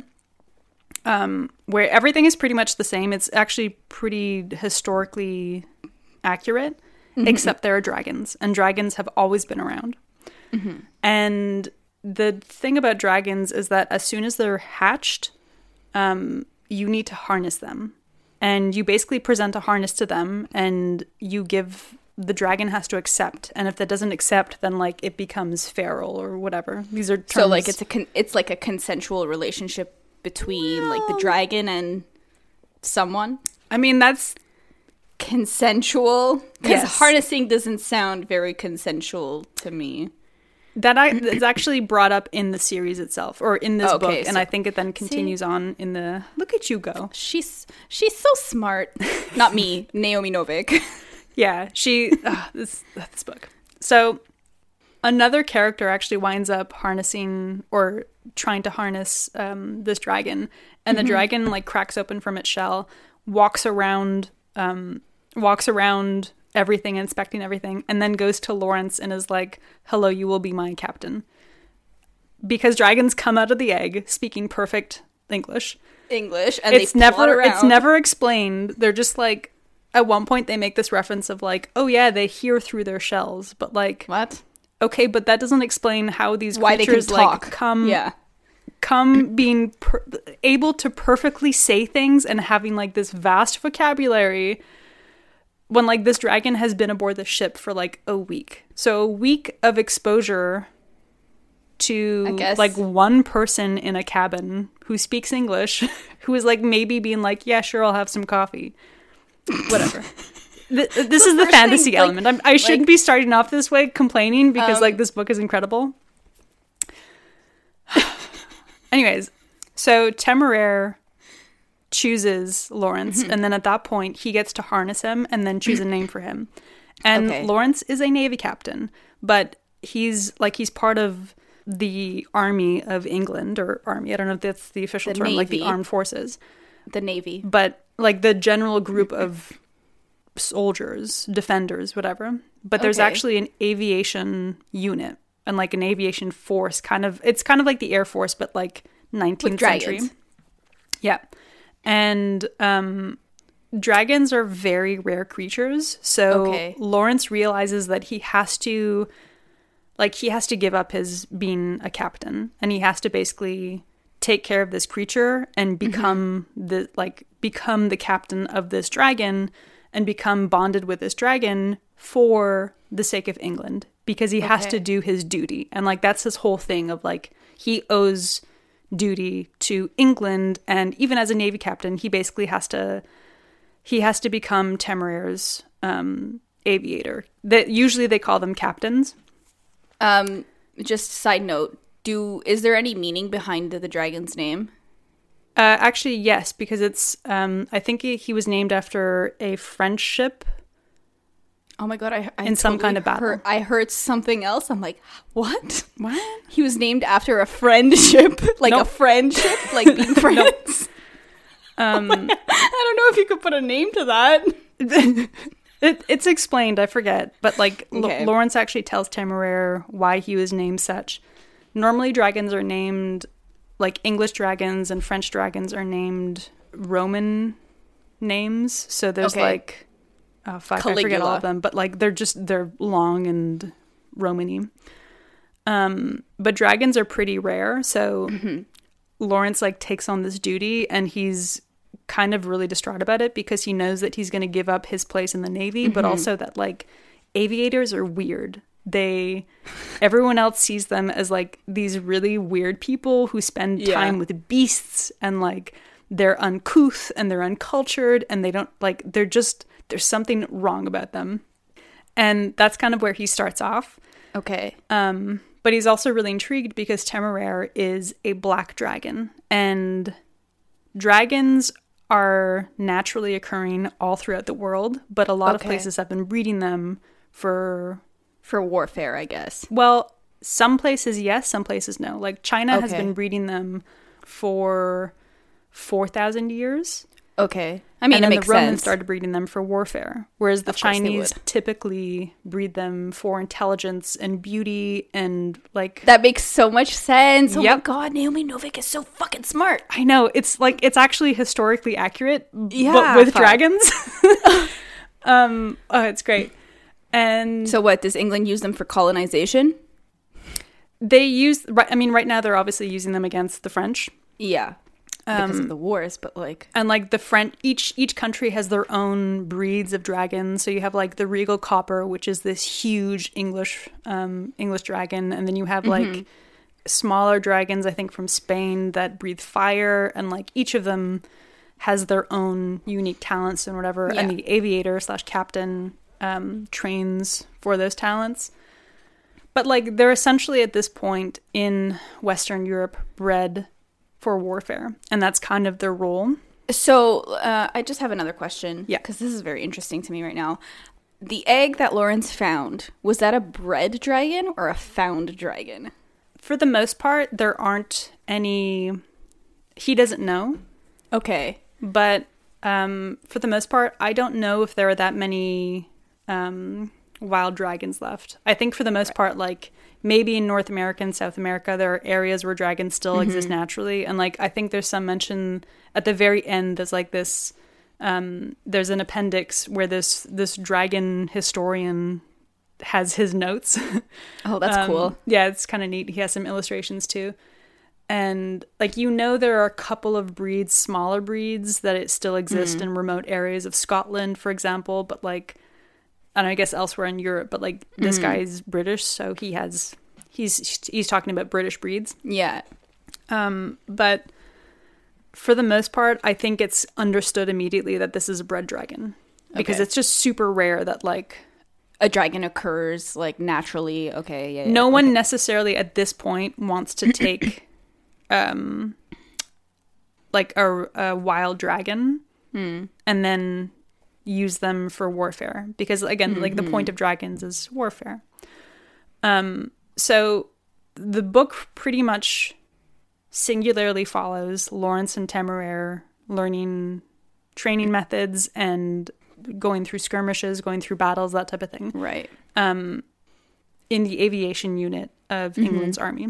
um, where everything is pretty much the same. It's actually pretty historically accurate, mm-hmm. except there are dragons, and dragons have always been around. Mm-hmm. And the thing about dragons is that as soon as they're hatched, um, you need to harness them. And you basically present a harness to them, and you give, the dragon has to accept. And if that doesn't accept, then like it becomes feral or whatever. These are terms. So like it's a con- it's like a consensual relationship between well, like the dragon and someone. I mean, that's consensual, because yes. harnessing doesn't sound very consensual to me. That I, is actually brought up in the series itself, or in this oh, okay, book, so, and I think it then continues see, on in the... Look at you go. She's she's so smart. Not me, Naomi Novik. Yeah, she... Uh, this, this book. So, another character actually winds up harnessing, or trying to harness um, this dragon, and the mm-hmm. dragon, like, cracks open from its shell, walks around... Um, walks around... everything, inspecting everything, and then goes to Lawrence and is like, hello, you will be my captain. Because dragons come out of the egg speaking perfect English. English, and it's they never around. It's never explained. They're just like, at one point they make this reference of like, oh yeah, they hear through their shells, but like, what? Okay, but that doesn't explain how these Why creatures they can talk. like come yeah. come being per- able to perfectly say things and having like this vast vocabulary when like this dragon has been aboard the ship for like a week. So a week of exposure to like one person in a cabin who speaks English, who is like maybe being like, yeah, sure, I'll have some coffee. Whatever. Th- this is the fantasy thing, element. Like, I'm, I shouldn't like, be starting off this way complaining because um, like this book is incredible. Anyways, so Temeraire chooses Lawrence, mm-hmm. and then at that point he gets to harness him and then choose a name for him. And okay. Lawrence is a Navy captain, but he's like he's part of the Army of England, or Army, I don't know if that's the official the term, Navy. Like the armed forces. The Navy. But like the general group of soldiers, defenders, whatever. But there's okay. actually an aviation unit and like an aviation force, kind of, it's kind of like the Air Force, but like nineteenth century. Yeah. And um, dragons are very rare creatures. So okay. Lawrence realizes that he has to, like, he has to give up his being a captain. And he has to basically take care of this creature and become mm-hmm. the, like, become the captain of this dragon and become bonded with this dragon for the sake of England. because he okay. has to do his duty. And like that's his whole thing of like he owes duty to England, and even as a Navy captain, he basically has to he has to become Temeraire's um, aviator. That usually they call them captains. Um, just side note, do is there any meaning behind the, the dragon's name? Uh, actually, yes, because it's um, I think he, he was named after a French ship. Oh my god! I, I in some kind of battle. Heard, I heard something else. I'm like, what? What? He was named after a friendship, like nope. a friendship, like being friends. um, oh my, I don't know if you could put a name to that. it, it's explained. I forget, but like okay. L- Lawrence actually tells Temeraire why he was named such. Normally, dragons are named like English dragons, and French dragons are named Roman names. So there's okay. like. Oh, fuck, Caligula. I forget all of them. But, like, they're just, they're long and Romany. Um, but dragons are pretty rare. So mm-hmm. Lawrence, like, takes on this duty. And he's kind of really distraught about it because he knows that he's going to give up his place in the Navy. Mm-hmm. But also that, like, aviators are weird. They, everyone else sees them as, like, these really weird people who spend yeah. time with beasts. And, like, they're uncouth and they're uncultured. And they don't, like, they're just... There's something wrong about them. And that's kind of where he starts off. Okay. Um, but he's also really intrigued because Temeraire is a black dragon. And dragons are naturally occurring all throughout the world. But a lot okay. of places have been breeding them for... For warfare, I guess. Well, some places yes, some places no. Like China okay. has been breeding them for four thousand years. Okay. I mean, and it then makes the Romans sense. started breeding them for warfare, whereas the Of course they Chinese would. typically breed them for intelligence and beauty and like... That makes so much sense. Oh Yep. my god, Naomi Novik is so fucking smart. I know. It's like, it's actually historically accurate, Yeah, but with fuck. dragons. um, oh, it's great. And So what, does England use them for colonization? they use... right- I mean, right now they're obviously using them against the French. Yeah. Because Um, of the wars, but like... And like the French, each each country has their own breeds of dragons. So you have like the Regal Copper, which is this huge English um, English dragon, and then you have like mm-hmm. smaller dragons, I think from Spain, that breathe fire, and like each of them has their own unique talents and whatever. Yeah. And the aviator slash captain um, trains for those talents. But like they're essentially at this point in Western Europe bred for warfare, and that's kind of their role. So uh, I just have another question. Yeah. Because this is very interesting to me right now. The egg that Lawrence found, was that a bred dragon or a found dragon? For the most part, there aren't any... He doesn't know. Okay. But um, for the most part, I don't know if there are that many um, wild dragons left. I think for the most right. part, like... Maybe in North America and South America, there are areas where dragons still mm-hmm. exist naturally. And, like, I think there's some mention at the very end, there's, like, this, um, there's an appendix where this, this dragon historian has his notes. Oh, that's um, cool. Yeah, it's kind of neat. He has some illustrations, too. And, like, you know, there are a couple of breeds, smaller breeds, that it still exist mm-hmm. in remote areas of Scotland, for example. But, like... And I guess elsewhere in Europe, but like this mm-hmm. guy's British, so he has he's he's talking about British breeds. Yeah. Um, but for the most part, I think it's understood immediately that this is a bred dragon because okay. it's just super rare that like a dragon occurs like naturally. Okay. Yeah. No yeah, one okay. necessarily at this point wants to take, um, like a, a wild dragon mm. and then use them for warfare, because again, mm-hmm. like the point of dragons is warfare. Um, so the book pretty much singularly follows Lawrence and Temeraire learning training methods and going through skirmishes, going through battles, that type of thing. Right. Um, in the aviation unit of mm-hmm. England's army.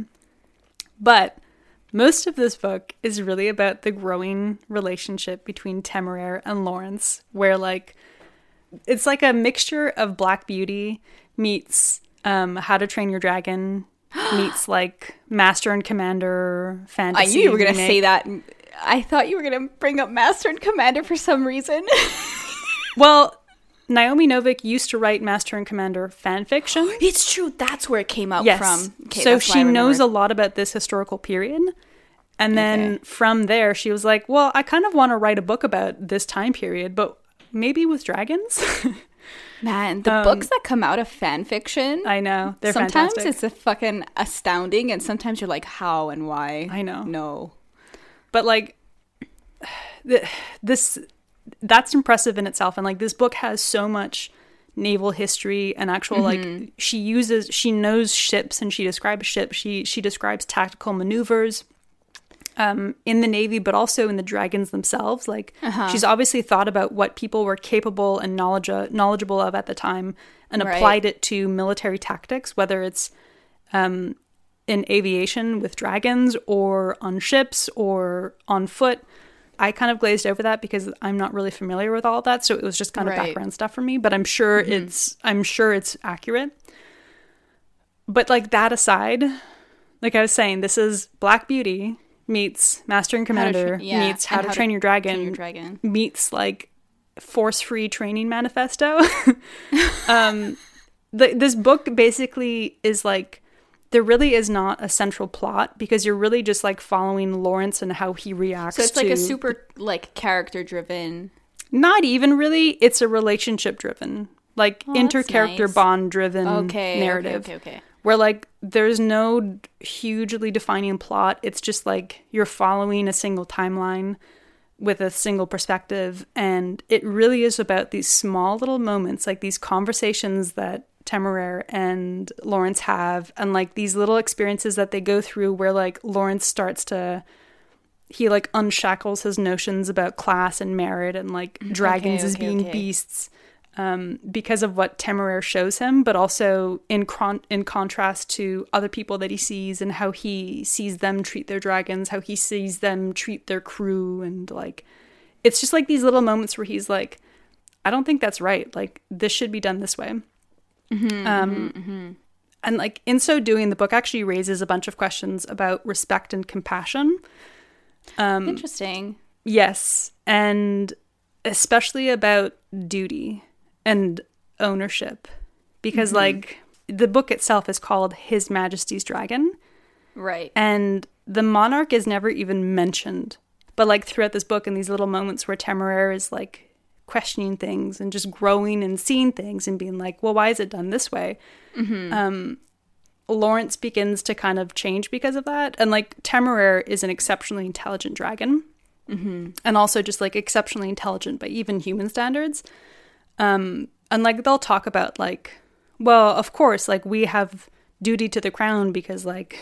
But most of this book is really about the growing relationship between Temeraire and Lawrence, where like it's like a mixture of Black Beauty meets um, How to Train Your Dragon meets like Master and Commander fantasy. I knew you were going to remake. say that. I thought you were going to bring up Master and Commander for some reason. Well, Naomi Novik used to write Master and Commander fan fiction. It's true. That's where it came out yes. from. Okay, so she knows a lot about this historical period. And then okay. from there, she was like, well, I kind of want to write a book about this time period, but maybe with dragons. Man, the um, books that come out of fan fiction. I know. They're sometimes fantastic. It's a fucking astounding. And sometimes you're like, how and why? I know. No. But like, this, that's impressive in itself. And like, this book has so much naval history and actual mm-hmm. like, she uses, she knows ships and she describes ships. She, she describes tactical maneuvers. Um, in the Navy, but also in the dragons themselves. Like, uh-huh. she's obviously thought about what people were capable and knowledge knowledgeable of at the time and right. applied it to military tactics, whether it's um, in aviation with dragons or on ships or on foot. I kind of glazed over that because I'm not really familiar with all of that, so it was just kind of right. background stuff for me, but I'm sure mm-hmm. it's I'm sure it's accurate. But like that aside, like I was saying, this is Black Beauty meets Master and Commander, tra- yeah. meets How, to, how train, to your dragon, train Your Dragon, meets like Force-Free Training Manifesto. um, the, this book basically is like, there really is not a central plot because you're really just like following Lawrence and how he reacts. So it's to, like a super like character-driven. Not even really. It's a relationship-driven, like oh, inter-character nice. bond-driven okay, narrative. Okay, okay, okay. Where, like, there's no hugely defining plot. It's just, like, you're following a single timeline with a single perspective. And it really is about these small little moments, like these conversations that Temeraire and Lawrence have. And, like, these little experiences that they go through where, like, Lawrence starts to... He, like, unshackles his notions about class and merit and, like, dragons okay, okay, as being okay. beasts. Um, because of what Temeraire shows him, but also in con- in contrast to other people that he sees and how he sees them treat their dragons, how he sees them treat their crew, and like, it's just like these little moments where he's like, I don't think that's right. Like, this should be done this way. Mm-hmm, um, mm-hmm. And like, in so doing, the book actually raises a bunch of questions about respect and compassion. Um, Interesting. Yes, and especially about duty and ownership, because mm-hmm. like the book itself is called His Majesty's Dragon, right? And the monarch is never even mentioned, but like throughout this book and these little moments where Temeraire is like questioning things and just growing and seeing things and being like, well, why is it done this way? Mm-hmm. um Lawrence begins to kind of change because of that, and like Temeraire is an exceptionally intelligent dragon, mm-hmm. and also just like exceptionally intelligent by even human standards. Um, and like they'll talk about like, well, of course, like we have duty to the crown because like,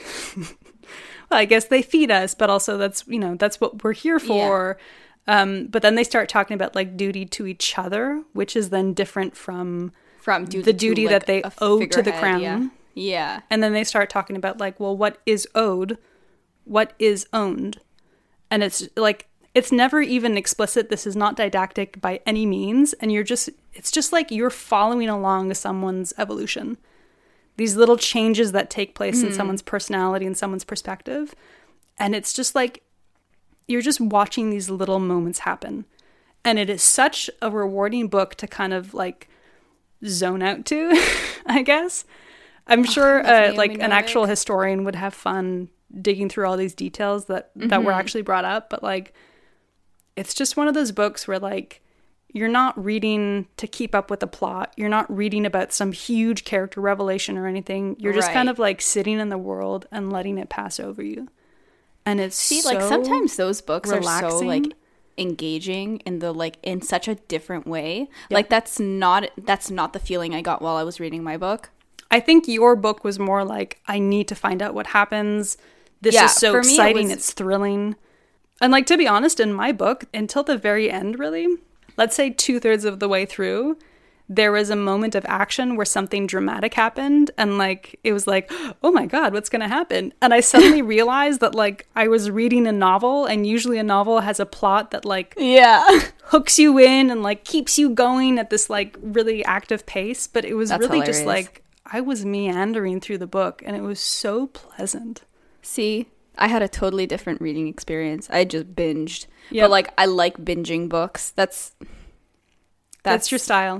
well, I guess they feed us, but also that's, you know, that's what we're here for. Yeah. Um, but then they start talking about like duty to each other, which is then different from, from duty the duty to, like, that they owe to the crown. Yeah. yeah. And then they start talking about like, well, what is owed? What is owned? And it's like, it's never even explicit. This is not didactic by any means. And you're just, it's just like you're following along someone's evolution. These little changes that take place mm. in someone's personality and someone's perspective. And it's just like, you're just watching these little moments happen. And it is such a rewarding book to kind of like zone out to, I guess. I'm sure oh, uh, like an actual historian would have fun digging through all these details that, mm-hmm. that were actually brought up. But like, it's just one of those books where, like, you're not reading to keep up with the plot. You're not reading about some huge character revelation or anything. You're just right. kind of, like, sitting in the world and letting it pass over you. And it's See, so like, sometimes those books relaxing. are so, like, engaging in the, like, in such a different way. Yep. Like, that's not, that's not the feeling I got while I was reading my book. I think your book was more like, I need to find out what happens. This yeah, is so exciting. It was- it's thrilling. And, like, to be honest, in my book, until the very end, really, let's say two-thirds of the way through, there was a moment of action where something dramatic happened. And, like, it was like, oh, my God, what's going to happen? And I suddenly realized that, like, I was reading a novel. And usually a novel has a plot that, like, yeah, hooks you in and, like, keeps you going at this, like, really active pace. But it was That's really hilarious. Just, like, I was meandering through the book. And it was so pleasant. See? I had a totally different reading experience. I just binged. Yep. But, like, I like binging books. That's, that's... That's your style.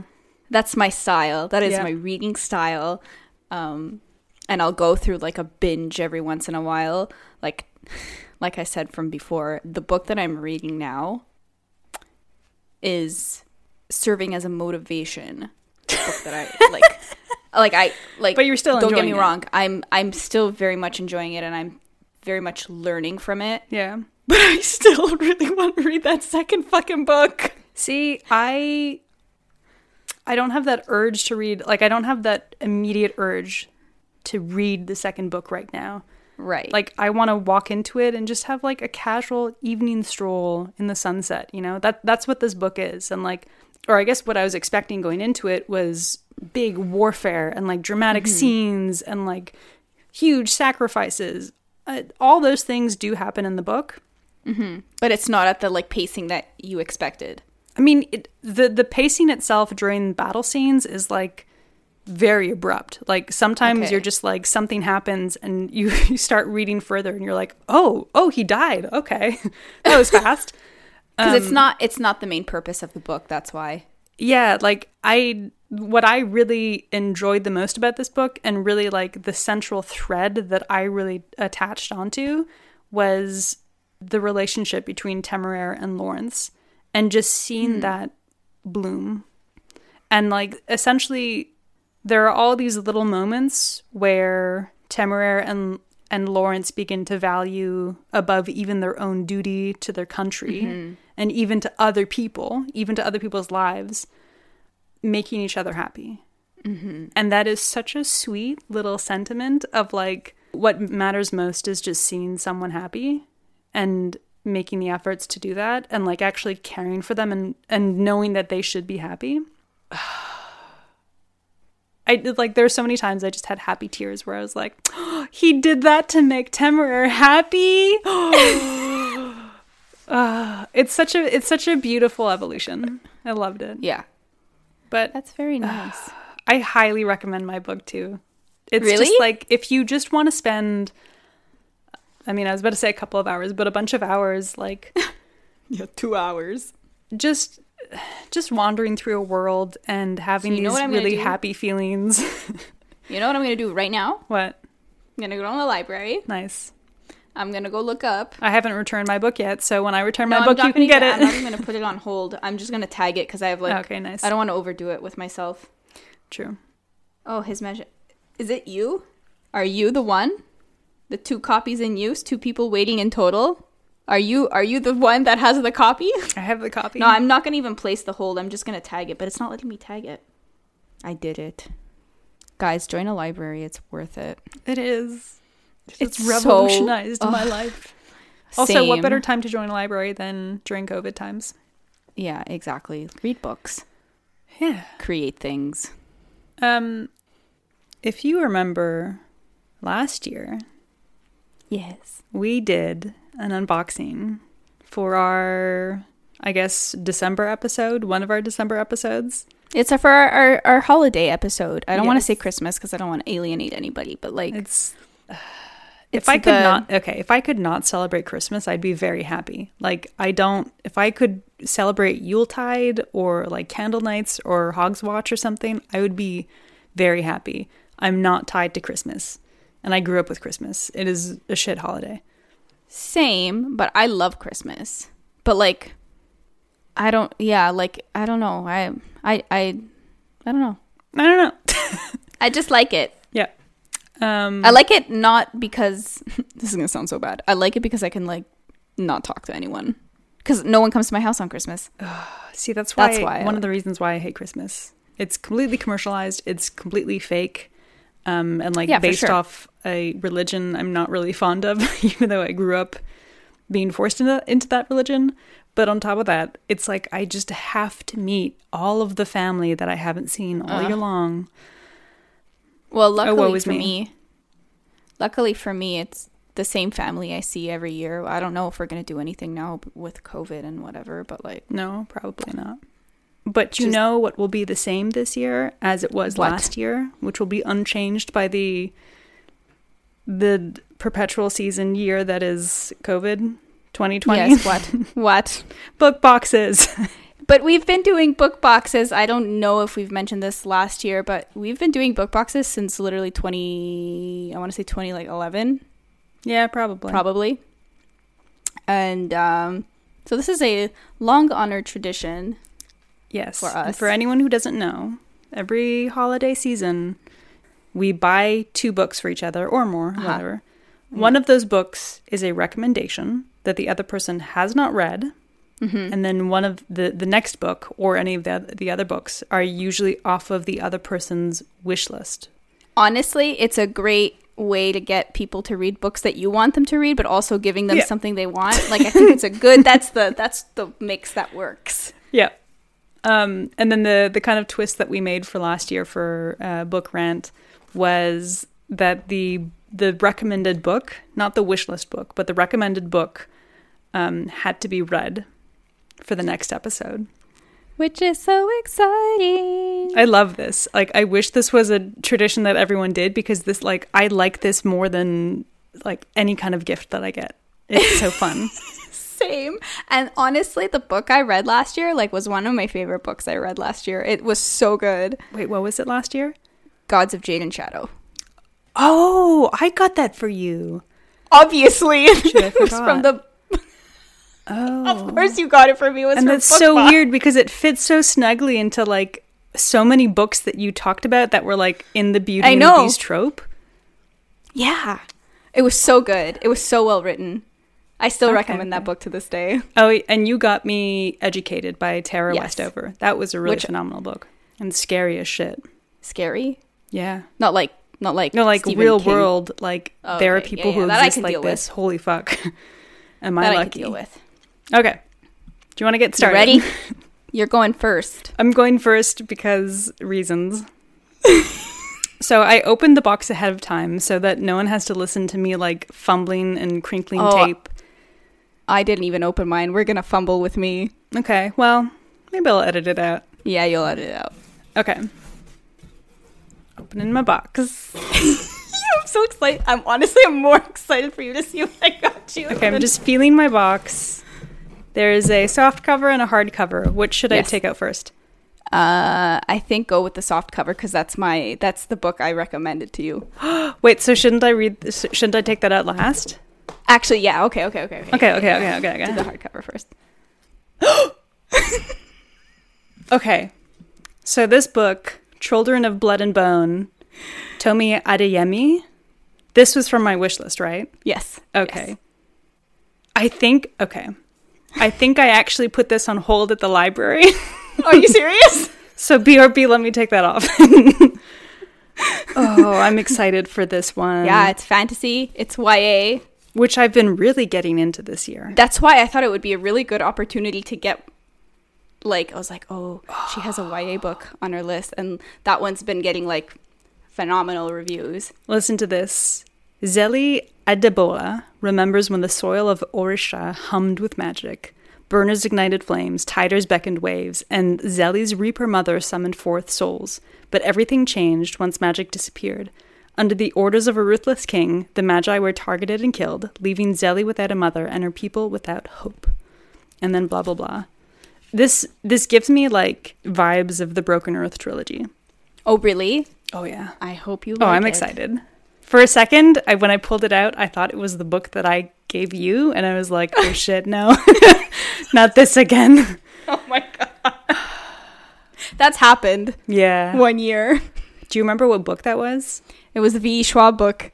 That's my style. That is yeah. my reading style. Um, and I'll go through like a binge every once in a while. Like, like I said from before, the book that I'm reading now is serving as a motivation. The book that I like, like I like. But you're still don't enjoying get me it. wrong. I'm I'm still very much enjoying it, and I'm very much learning from it. Yeah. But I still really want to read that second fucking book. See, I I don't have that urge to read. Like, I don't have that immediate urge to read the second book right now. Right. Like, I want to walk into it and just have like a casual evening stroll in the sunset, you know? That that's what this book is. And like, or I guess what I was expecting going into it was big warfare and like dramatic mm-hmm. scenes and like huge sacrifices. Uh, all those things do happen in the book. Mm-hmm. But it's not at the like pacing that you expected. I mean, it, the the pacing itself during battle scenes is like very abrupt. Like sometimes Okay. you're just like something happens and you, you start reading further and you're like, oh, oh, he died. Okay, that was fast. Because Um, it's not it's not the main purpose of the book. That's why. Yeah, like I what I really enjoyed the most about this book and really like the central thread that I really attached onto was the relationship between Temeraire and Lawrence and just seeing mm. that bloom. And like essentially there are all these little moments where Temeraire and and Lawrence begin to value above even their own duty to their country mm-hmm. and even to other people, even to other people's lives, making each other happy. Mm-hmm. And that is such a sweet little sentiment of like, what matters most is just seeing someone happy and making the efforts to do that and like actually caring for them and, and knowing that they should be happy. I did like there's so many times I just had happy tears where I was like, oh, he did that to make Temeraire happy. uh, it's such a it's such a beautiful evolution. I loved it. Yeah, but that's very nice. Uh, I highly recommend my book too. It's really? just like if you just want to spend, I mean, I was about to say a couple of hours, but a bunch of hours, like yeah, two hours, just. just wandering through a world and having so you know these really do? happy feelings. You know what I'm going to do right now? What? I'm going to go to the library. Nice. I'm going to go look up. I haven't returned my book yet, so when I return no, my book, you can even, get it. I'm not even going to put it on hold. I'm just going to tag it because I have like... Okay, nice. I don't want to overdo it with myself. True. Oh, his measure. Is it you? Are you the one? The two copies in use? Two people waiting in total? Are you are you the one that has the copy? I have the copy. No, I'm not going to even place the hold. I'm just going to tag it, but it's not letting me tag it. I did it. Guys, join a library. It's worth it. It is. It's, it's revolutionized so, my ugh, life. Also, same. what better time to join a library than during COVID times? Yeah, exactly. Read books. Yeah. Create things. Um, if you remember last year, yes, we did an unboxing for our, I guess, December episode, one of our December episodes. It's a, for our, our, our holiday episode. I don't yes. want to say Christmas because I don't want to alienate anybody, but like... It's... Uh, it's if I could the, not... Okay, if I could not celebrate Christmas, I'd be very happy. Like, I don't... If I could celebrate Yuletide or, like, Candle Nights or Hogswatch or something, I would be very happy. I'm not tied to Christmas. And I grew up with Christmas. It is a shit holiday. Same, but I love Christmas. But like, I don't. Yeah, like I don't know. I I I I don't know. I don't know. I just like it. Yeah. Um, I like it not because this is gonna sound so bad. I like it because I can like not talk to anyone because no one comes to my house on Christmas. See, that's why. That's why one I of the reasons why I hate Christmas. It's completely commercialized. It's completely fake. Um, and like yeah, based sure. off a religion I'm not really fond of, even though I grew up being forced into, into that religion. But on top of that, it's like I just have to meet all of the family that I haven't seen all uh. year long. Well, luckily oh, for me. me, luckily for me, it's the same family I see every year. I don't know if we're going to do anything now with COVID and whatever, but like... No, probably not. But you Just, know what will be the same this year as it was what? last year, which will be unchanged by the the perpetual season year that is COVID twenty twenty. Yes, what? What? Book boxes. But we've been doing book boxes. I don't know if we've mentioned this last year, but we've been doing book boxes since literally twenty, I want to say twenty, like eleven. Yeah, probably. Probably. And um, so this is a long honored tradition. Yes. For us. For anyone who doesn't know, every holiday season, we buy two books for each other or more, uh-huh. whatever. Yeah. One of those books is a recommendation that the other person has not read. Mm-hmm. And then one of the, the next book or any of the, the other books are usually off of the other person's wish list. Honestly, it's a great way to get people to read books that you want them to read, but also giving them yeah. something they want. Like, I think it's a good, that's the, that's the mix that works. Yeah. Um, and then the, the kind of twist that we made for last year for uh, Book Rant was that the the recommended book, not the wish list book, but the recommended book um, had to be read for the next episode. Which is so exciting. I love this. Like, I wish this was a tradition that everyone did, because this, like, I like this more than, like, any kind of gift that I get. It's so fun. Same. And honestly, the book I read last year, like, was one of my favorite books I read last year. It was so good. Wait, what was it last year? Gods of Jade and Shadow. Oh, I got that for you. Obviously. It was from the... Oh. Of course you got it for me. It was and from that's so box. Weird, because it fits so snugly into, like, so many books that you talked about that were, like, in the Beauty and the Beast trope. Yeah. It was so good. It was so well written. I still okay, recommend okay. that book to this day. Oh, and you got me Educated by Tara yes. Westover. That was a really Which, phenomenal book. And scary as shit. Scary? Yeah. Not like, not like No, like Stephen real King. world. Like, oh, there okay. are people yeah, yeah. who exist like this. With. Holy fuck. Am I that lucky? I can deal with. Okay. Do you want to get started? You ready? You're going first. I'm going first because reasons. So I opened the box ahead of time so that no one has to listen to me, like, fumbling and crinkling oh, tape. I didn't even open mine. We're going to fumble with me. Okay. Well, maybe I'll edit it out. Yeah, you'll edit it out. Okay. Opening my box. I'm so excited. I'm honestly, I'm more excited for you to see what I got you. Okay, I'm just feeling my box. There's a soft cover and a hard cover. Which should yes. I take out first? Uh, I think go with the soft cover, because that's my that's the book I recommended to you. Wait, so shouldn't I read? Shouldn't I take that out last? Actually, yeah. Okay, okay, okay, okay, okay, okay, okay, okay. okay. Do the hard cover first. Okay, so this book, Children of Blood and Bone, Tomi Adeyemi. This was from my wish list, right? Yes. Okay. Yes. I think, okay. I think I actually put this on hold at the library. Are you serious? So B R B, let me take that off. Oh, I'm excited for this one. Yeah, it's fantasy. It's Y A. Which I've been really getting into this year. That's why I thought it would be a really good opportunity to get, like, I was like, oh, she has a Y A book on her list. And that one's been getting, like, phenomenal reviews. Listen to this. Zeli Adebola remembers when the soil of Orisha hummed with magic. Burners ignited flames, tiders beckoned waves, and Zeli's Reaper mother summoned forth souls. But everything changed once magic disappeared. Under the orders of a ruthless king, the Magi were targeted and killed, leaving Zeli without a mother and her people without hope. And then blah, blah, blah. This this gives me, like, vibes of the Broken Earth trilogy. Oh, really? Oh, yeah. I hope you like Oh, I'm it. excited. For a second, I, when I pulled it out, I thought it was the book that I gave you, and I was like, oh, shit, no. Not this again. Oh, my God. That's happened. Yeah. One year. Do you remember what book that was? It was the V E. Schwab book.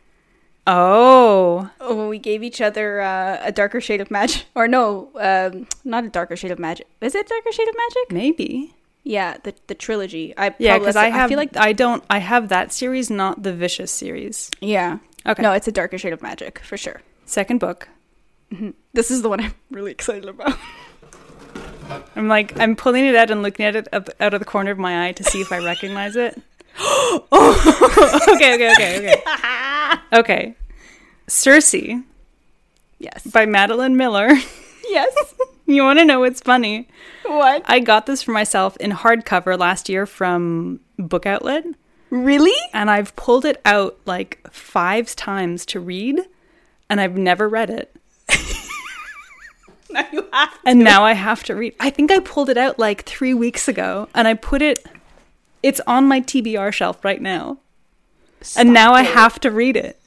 Oh. Oh, we gave each other uh, a darker shade of magic. Or no, um, not a darker shade of magic. Is it darker shade of magic? Maybe. Yeah, the the trilogy. I yeah, because I have. I feel like I don't. I have that series, not the Vicious series. Yeah. Okay. No, it's a darker shade of magic for sure. Second book. Mm-hmm. This is the one I'm really excited about. I'm like I'm pulling it out and looking at it up, out of the corner of my eye to see if I recognize it. Oh. okay. Okay. Okay. Okay. Okay. Circe. Yes. By Madeline Miller. Yes. You want to know what's funny? What? I got this for myself in hardcover last year from Book Outlet. Really? And I've pulled it out like five times to read, and I've never read it. Now you have to. And now I have to read. I think I pulled it out like three weeks ago, and I put it. It's on my T B R shelf right now, Stop and now it. I have to read it.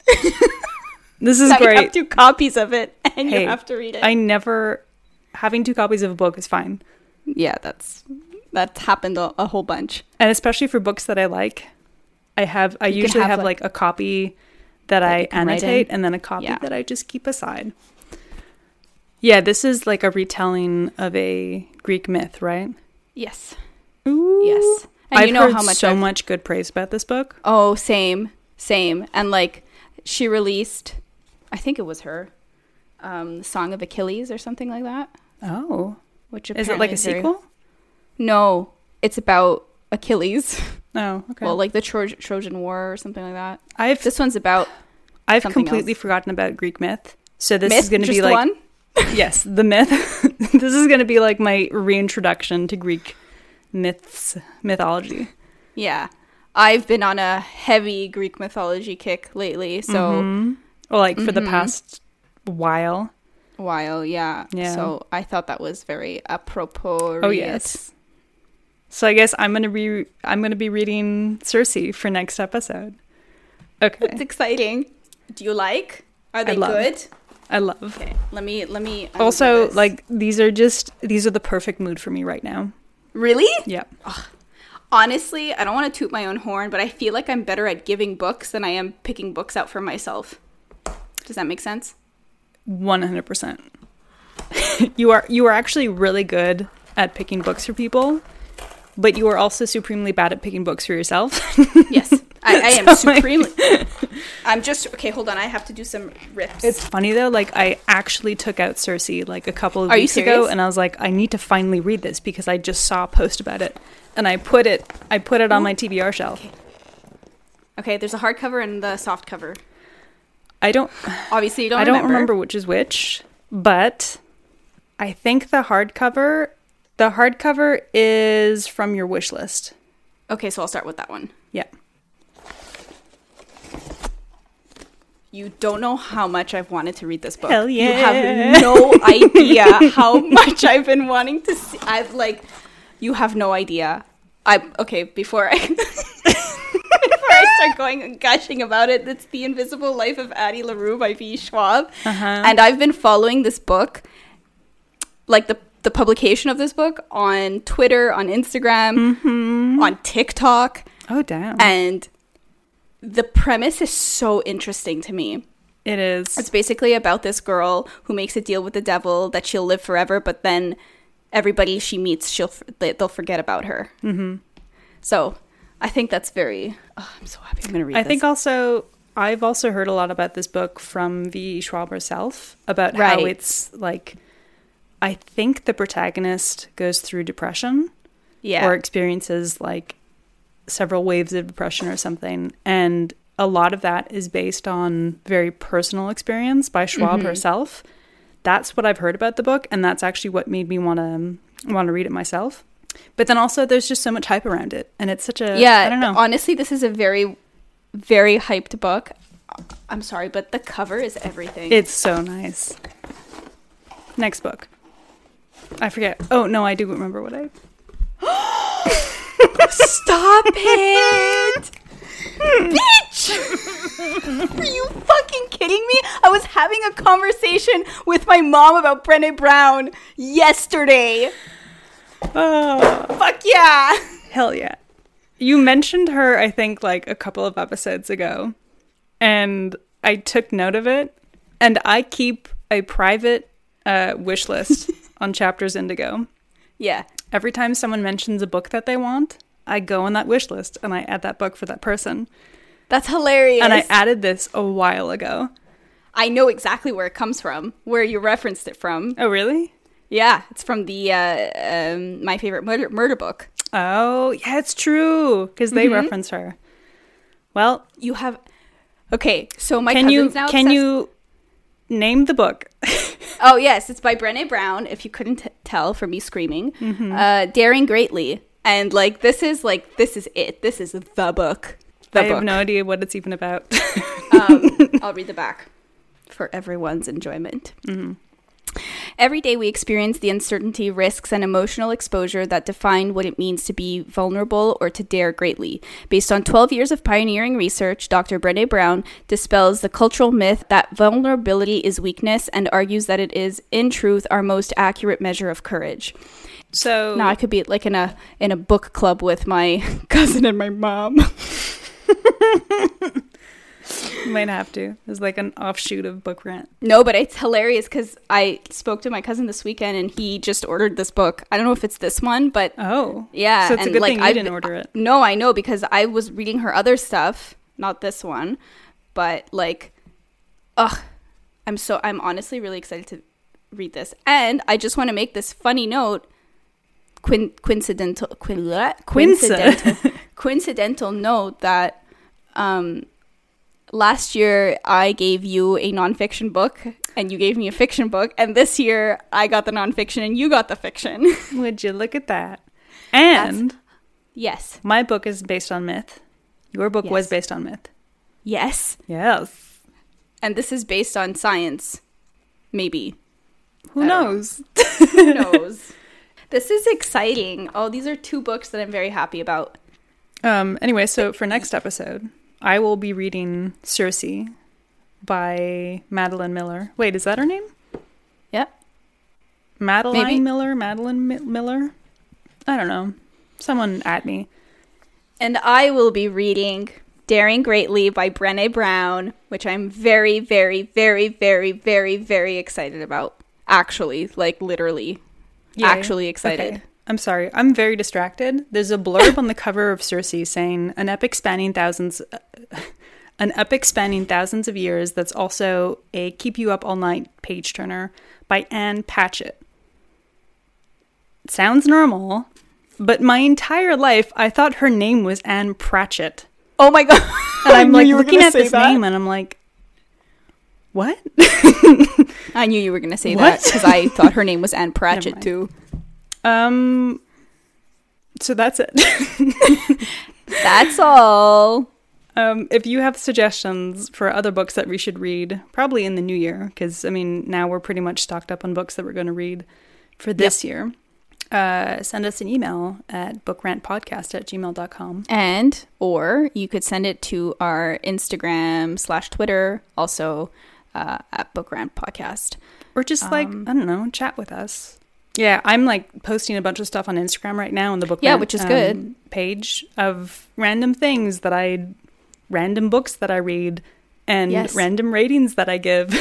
This is now great. You have two copies of it, and hey, you have to read it. I never having two copies of a book is fine. Yeah, that's that's happened a, a whole bunch, and especially for books that I like, I have. I you usually have, have like, like a copy that, that I annotate, and then a copy yeah. that I just keep aside. Yeah, this is like a retelling of a Greek myth, right? Yes. Ooh. Yes. And I've you know heard how much so I've... much good praise about this book. Oh, same, same. And like, she released, I think it was her, um, Song of Achilles or something like that. Oh, which is it like a very... sequel? No, it's about Achilles. Oh, okay. Well, like the Tro- Trojan War or something like that. I've this one's about. I've completely else. forgotten about Greek myth, so this myth? is going to Just be like one? Yes, the myth. This is going to be like my reintroduction to Greek myths, mythology. Yeah, I've been on a heavy Greek mythology kick lately, so mm-hmm. well, like for mm-hmm. the past while. While, yeah. Yeah. So I thought that was very appropriate. Oh yes. So I guess I'm gonna be I'm gonna be reading Circe for next episode. Okay. It's exciting. Do you like? Are they I love. good? I love. Okay. Let me let me also this. like these are just these are the perfect mood for me right now. Really? Yeah. Ugh. Honestly, I don't want to toot my own horn, but I feel like I'm better at giving books than I am picking books out for myself. Does that make sense? one hundred percent. You are you are actually really good at picking books for people, but you are also supremely bad at picking books for yourself. Yes, I, I am so, supremely. Like, I'm just okay. Hold on, I have to do some rips. It's funny though. Like I actually took out Circe like a couple of are weeks ago, and I was like, I need to finally read this because I just saw a post about it, and I put it I put it Ooh. on my T B R shelf. Okay. okay, there's a hardcover and the soft cover. I don't. Obviously, you don't. I remember. don't remember which is which, but I think the hardcover. The hardcover is from your wish list. Okay, so I'll start with that one. Yeah. You don't know how much I've wanted to read this book. Hell yeah. You have no idea how much I've been wanting to see. I've like, you have no idea. I okay before I before I start going and gushing about it. It's The Invisible Life of Addie LaRue by V. Schwab, uh-huh. and I've been following this book, like the. the publication of this book on Twitter, on Instagram, mm-hmm. on TikTok. Oh, damn. And the premise is so interesting to me. It is. It's basically about this girl who makes a deal with the devil that she'll live forever, but then everybody she meets, she'll they'll forget about her. Mm-hmm. So I think that's very... Oh, I'm so happy I'm going to read I this. think also... I've also heard a lot about this book from V. Schwab herself, about right. how it's like... I think the protagonist goes through depression yeah. or experiences like several waves of depression or something. And a lot of that is based on very personal experience by Schwab mm-hmm. herself. That's what I've heard about the book. And that's actually what made me want to want to read it myself. But then also there's just so much hype around it. And it's such a, yeah, I don't know. Honestly, this is a very, very hyped book. I'm sorry, but the cover is everything. It's so nice. Next book. I forget. Oh, no, I do remember what I... Stop it! Bitch! Are you fucking kidding me? I was having a conversation with my mom about Brené Brown yesterday. Oh. Fuck yeah! Hell yeah. You mentioned her, I think, like a couple of episodes ago. And I took note of it. And I keep a private uh, wish list on Chapters Indigo. Yeah. Every time someone mentions a book that they want, I go on that wish list and I add that book for that person. That's hilarious. And I added this a while ago. I know exactly where it comes from, where you referenced it from. Oh, really? Yeah, it's from the uh, um, My Favorite Murder, murder book. Oh, yeah, it's true, because they mm-hmm. reference her. Well, you have... Okay, so my can cousin's you, now Can obsessed- you name the book? Oh, yes, it's by Brené Brown, if you couldn't t- tell from me screaming. Mm-hmm. Uh, Daring Greatly. And, like, this is, like, this is it. This is the book. The I book. have no idea what it's even about. um, I'll read the back for everyone's enjoyment. Mm-hmm. Every day we experience the uncertainty, risks, and emotional exposure that define what it means to be vulnerable or to dare greatly. Based on twelve years of pioneering research, Doctor Brené Brown dispels the cultural myth that vulnerability is weakness and argues that it is, in truth, our most accurate measure of courage. So now I could be like in a in a book club with my cousin and my mom. You might have to. It's like an offshoot of Book Rant. No, but it's hilarious because I spoke to my cousin this weekend and he just ordered this book. I don't know if it's this one, but oh, yeah. So it's and a good like, thing you I didn't order it. No, I know because I was reading her other stuff, not this one, but like, ugh, I'm so I'm honestly really excited to read this. And I just want to make this funny note. Quin- coincidental, quin- coincidental, coincidental note that um, last year I gave you a nonfiction book and you gave me a fiction book, and this year I got the nonfiction and you got the fiction. Would you look at that? And That's, yes, my book is based on myth. Your book yes. was based on myth. Yes. Yes. And this is based on science. Maybe. Who knows? Know. Who knows? This is exciting. Oh, these are two books that I'm very happy about. Um. Anyway, so for next episode, I will be reading Circe by Madeline Miller. Wait, is that her name? Yep. Madeline Maybe. Miller? Madeline Mi- Miller? I don't know. Someone at me. And I will be reading Daring Greatly by Brené Brown, which I'm very, very, very, very, very, very excited about. Actually, like literally. Yay. Actually excited. Okay. I'm sorry. I'm very distracted. There's a blurb on the cover of Circe saying an epic spanning thousands uh, an epic spanning thousands of years that's also a keep you up all night page turner by Anne Patchett. Sounds normal, but my entire life I thought her name was Anne Pratchett. Oh my god. And I'm like looking at this that. name and I'm like, what? I knew you were going to say what? that because I thought her name was Anne Pratchett too. Um, so that's it. That's all. Um, if you have suggestions for other books that we should read, probably in the new year, because I mean, now we're pretty much stocked up on books that we're going to read for this yep. year. Uh, send us an email at bookrantpodcast at gmail dot com. And, or you could send it to our Instagram slash Twitter, also uh, at Bookrant Podcast. Or just um, like, I don't know, chat with us. Yeah, I'm like posting a bunch of stuff on Instagram right now on the Book yeah, Rant, which is um, good page of random things that I, random books that I read, and yes. random ratings that I give.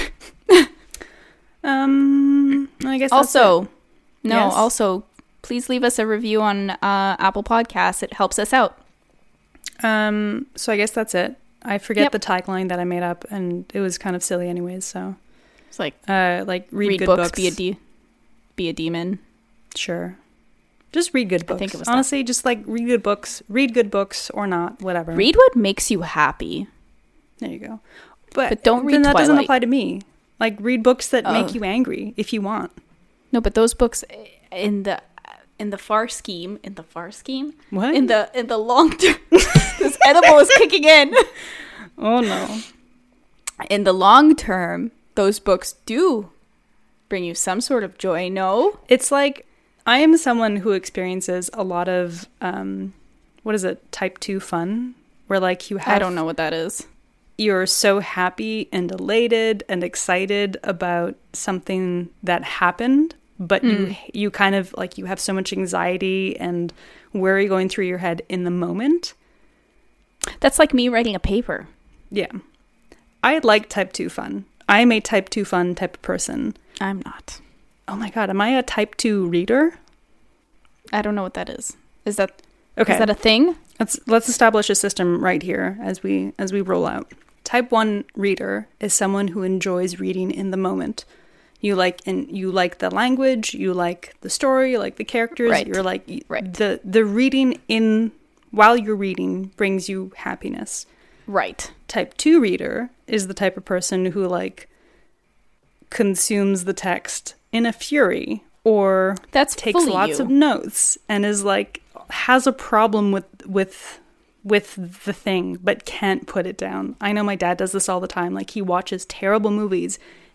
um, I guess also, that's it. no, yes? also, please leave us a review on uh, Apple Podcasts. It helps us out. Um, so I guess that's it. I forget yep. the tagline that I made up, and it was kind of silly anyways. So it's like, uh, like read, read good books, books, be a de- be a demon. Sure, just read good books. I think it was honestly that. Just like read good books, read good books or not, whatever. Read what makes you happy. There you go. But, but don't read then that Twilight. Doesn't apply to me. Like read books that oh. make you angry if you want. No, but those books in the. In the far scheme, in the far scheme, what? In the in the long term, this edible is kicking in. Oh no! In the long term, those books do bring you some sort of joy. No, it's like I am someone who experiences a lot of um, what is it? Type two fun, where like you have. I don't know what that is. You're so happy and elated and excited about something that happened. But mm. you you kind of, like, you have so much anxiety and worry going through your head in the moment. That's like me writing a paper. Yeah. I like type two fun. I'm a type two fun type of person. I'm not. Oh my god, am I a type two reader? I don't know what that is. Is that okay. Is that a thing? Let's let's establish a system right here as we as we roll out. Type one reader is someone who enjoys reading in the moment. You like and you like the language, you like the story, you like the characters. Right. You're like right. the the reading in while you're reading brings you happiness. Right. Type two reader is the type of person who like consumes the text in a fury or That's takes lots you. of notes and is like has a problem with with with the thing but can't put it down. I know my dad does this all the time. Like he watches terrible movies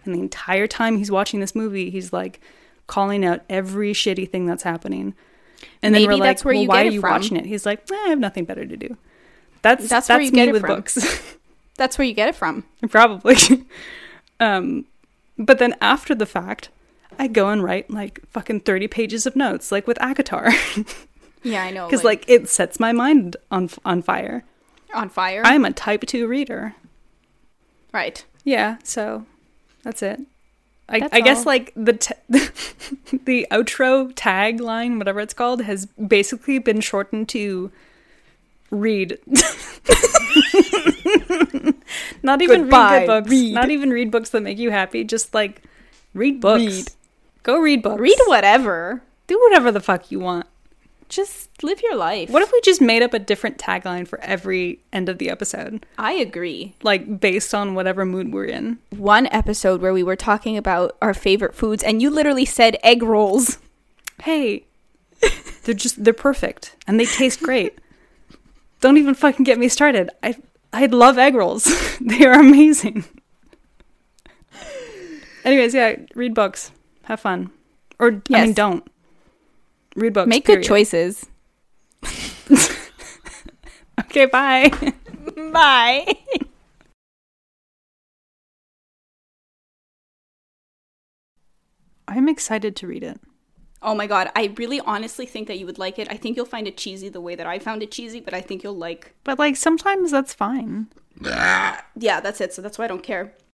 And the entire time he's watching this movie, he's like calling out every shitty thing that's happening. And Maybe then we're that's like, where well, you why get are it you from. watching it? He's like, eh, I have nothing better to do. That's That's that's, where you me get it with from. books. That's where you get it from. Probably. um, but then after the fact, I go and write like fucking thirty pages of notes, like with ACOTAR. Yeah, I know. Because like, like it sets my mind on on fire. On fire? I'm a type two reader. Right. Yeah, so that's it. I, That's I guess all. like the t- the outro tagline, whatever it's called, has basically been shortened to read. Not even Goodbye, read good books. read. Not even read books that make you happy. Just like read books. Read. Go read books. Read whatever. Do whatever the fuck you want. Just live your life. What if we just made up a different tagline for every end of the episode? I agree. Like based on whatever mood we're in. One episode where we were talking about our favorite foods and you literally said egg rolls. Hey, they're just, they're perfect and they taste great. Don't even fucking get me started. I I love egg rolls. They are amazing. Anyways, yeah, read books. Have fun. Or, I Yes. mean, don't. Read books. Make period. good choices. Okay, bye. Bye. I'm excited to read it. Oh my god, I really honestly think that you would like it. I think you'll find it cheesy the way that I found it cheesy, but I think you'll like... But, like, sometimes that's fine. Yeah, that's it. So that's why I don't care.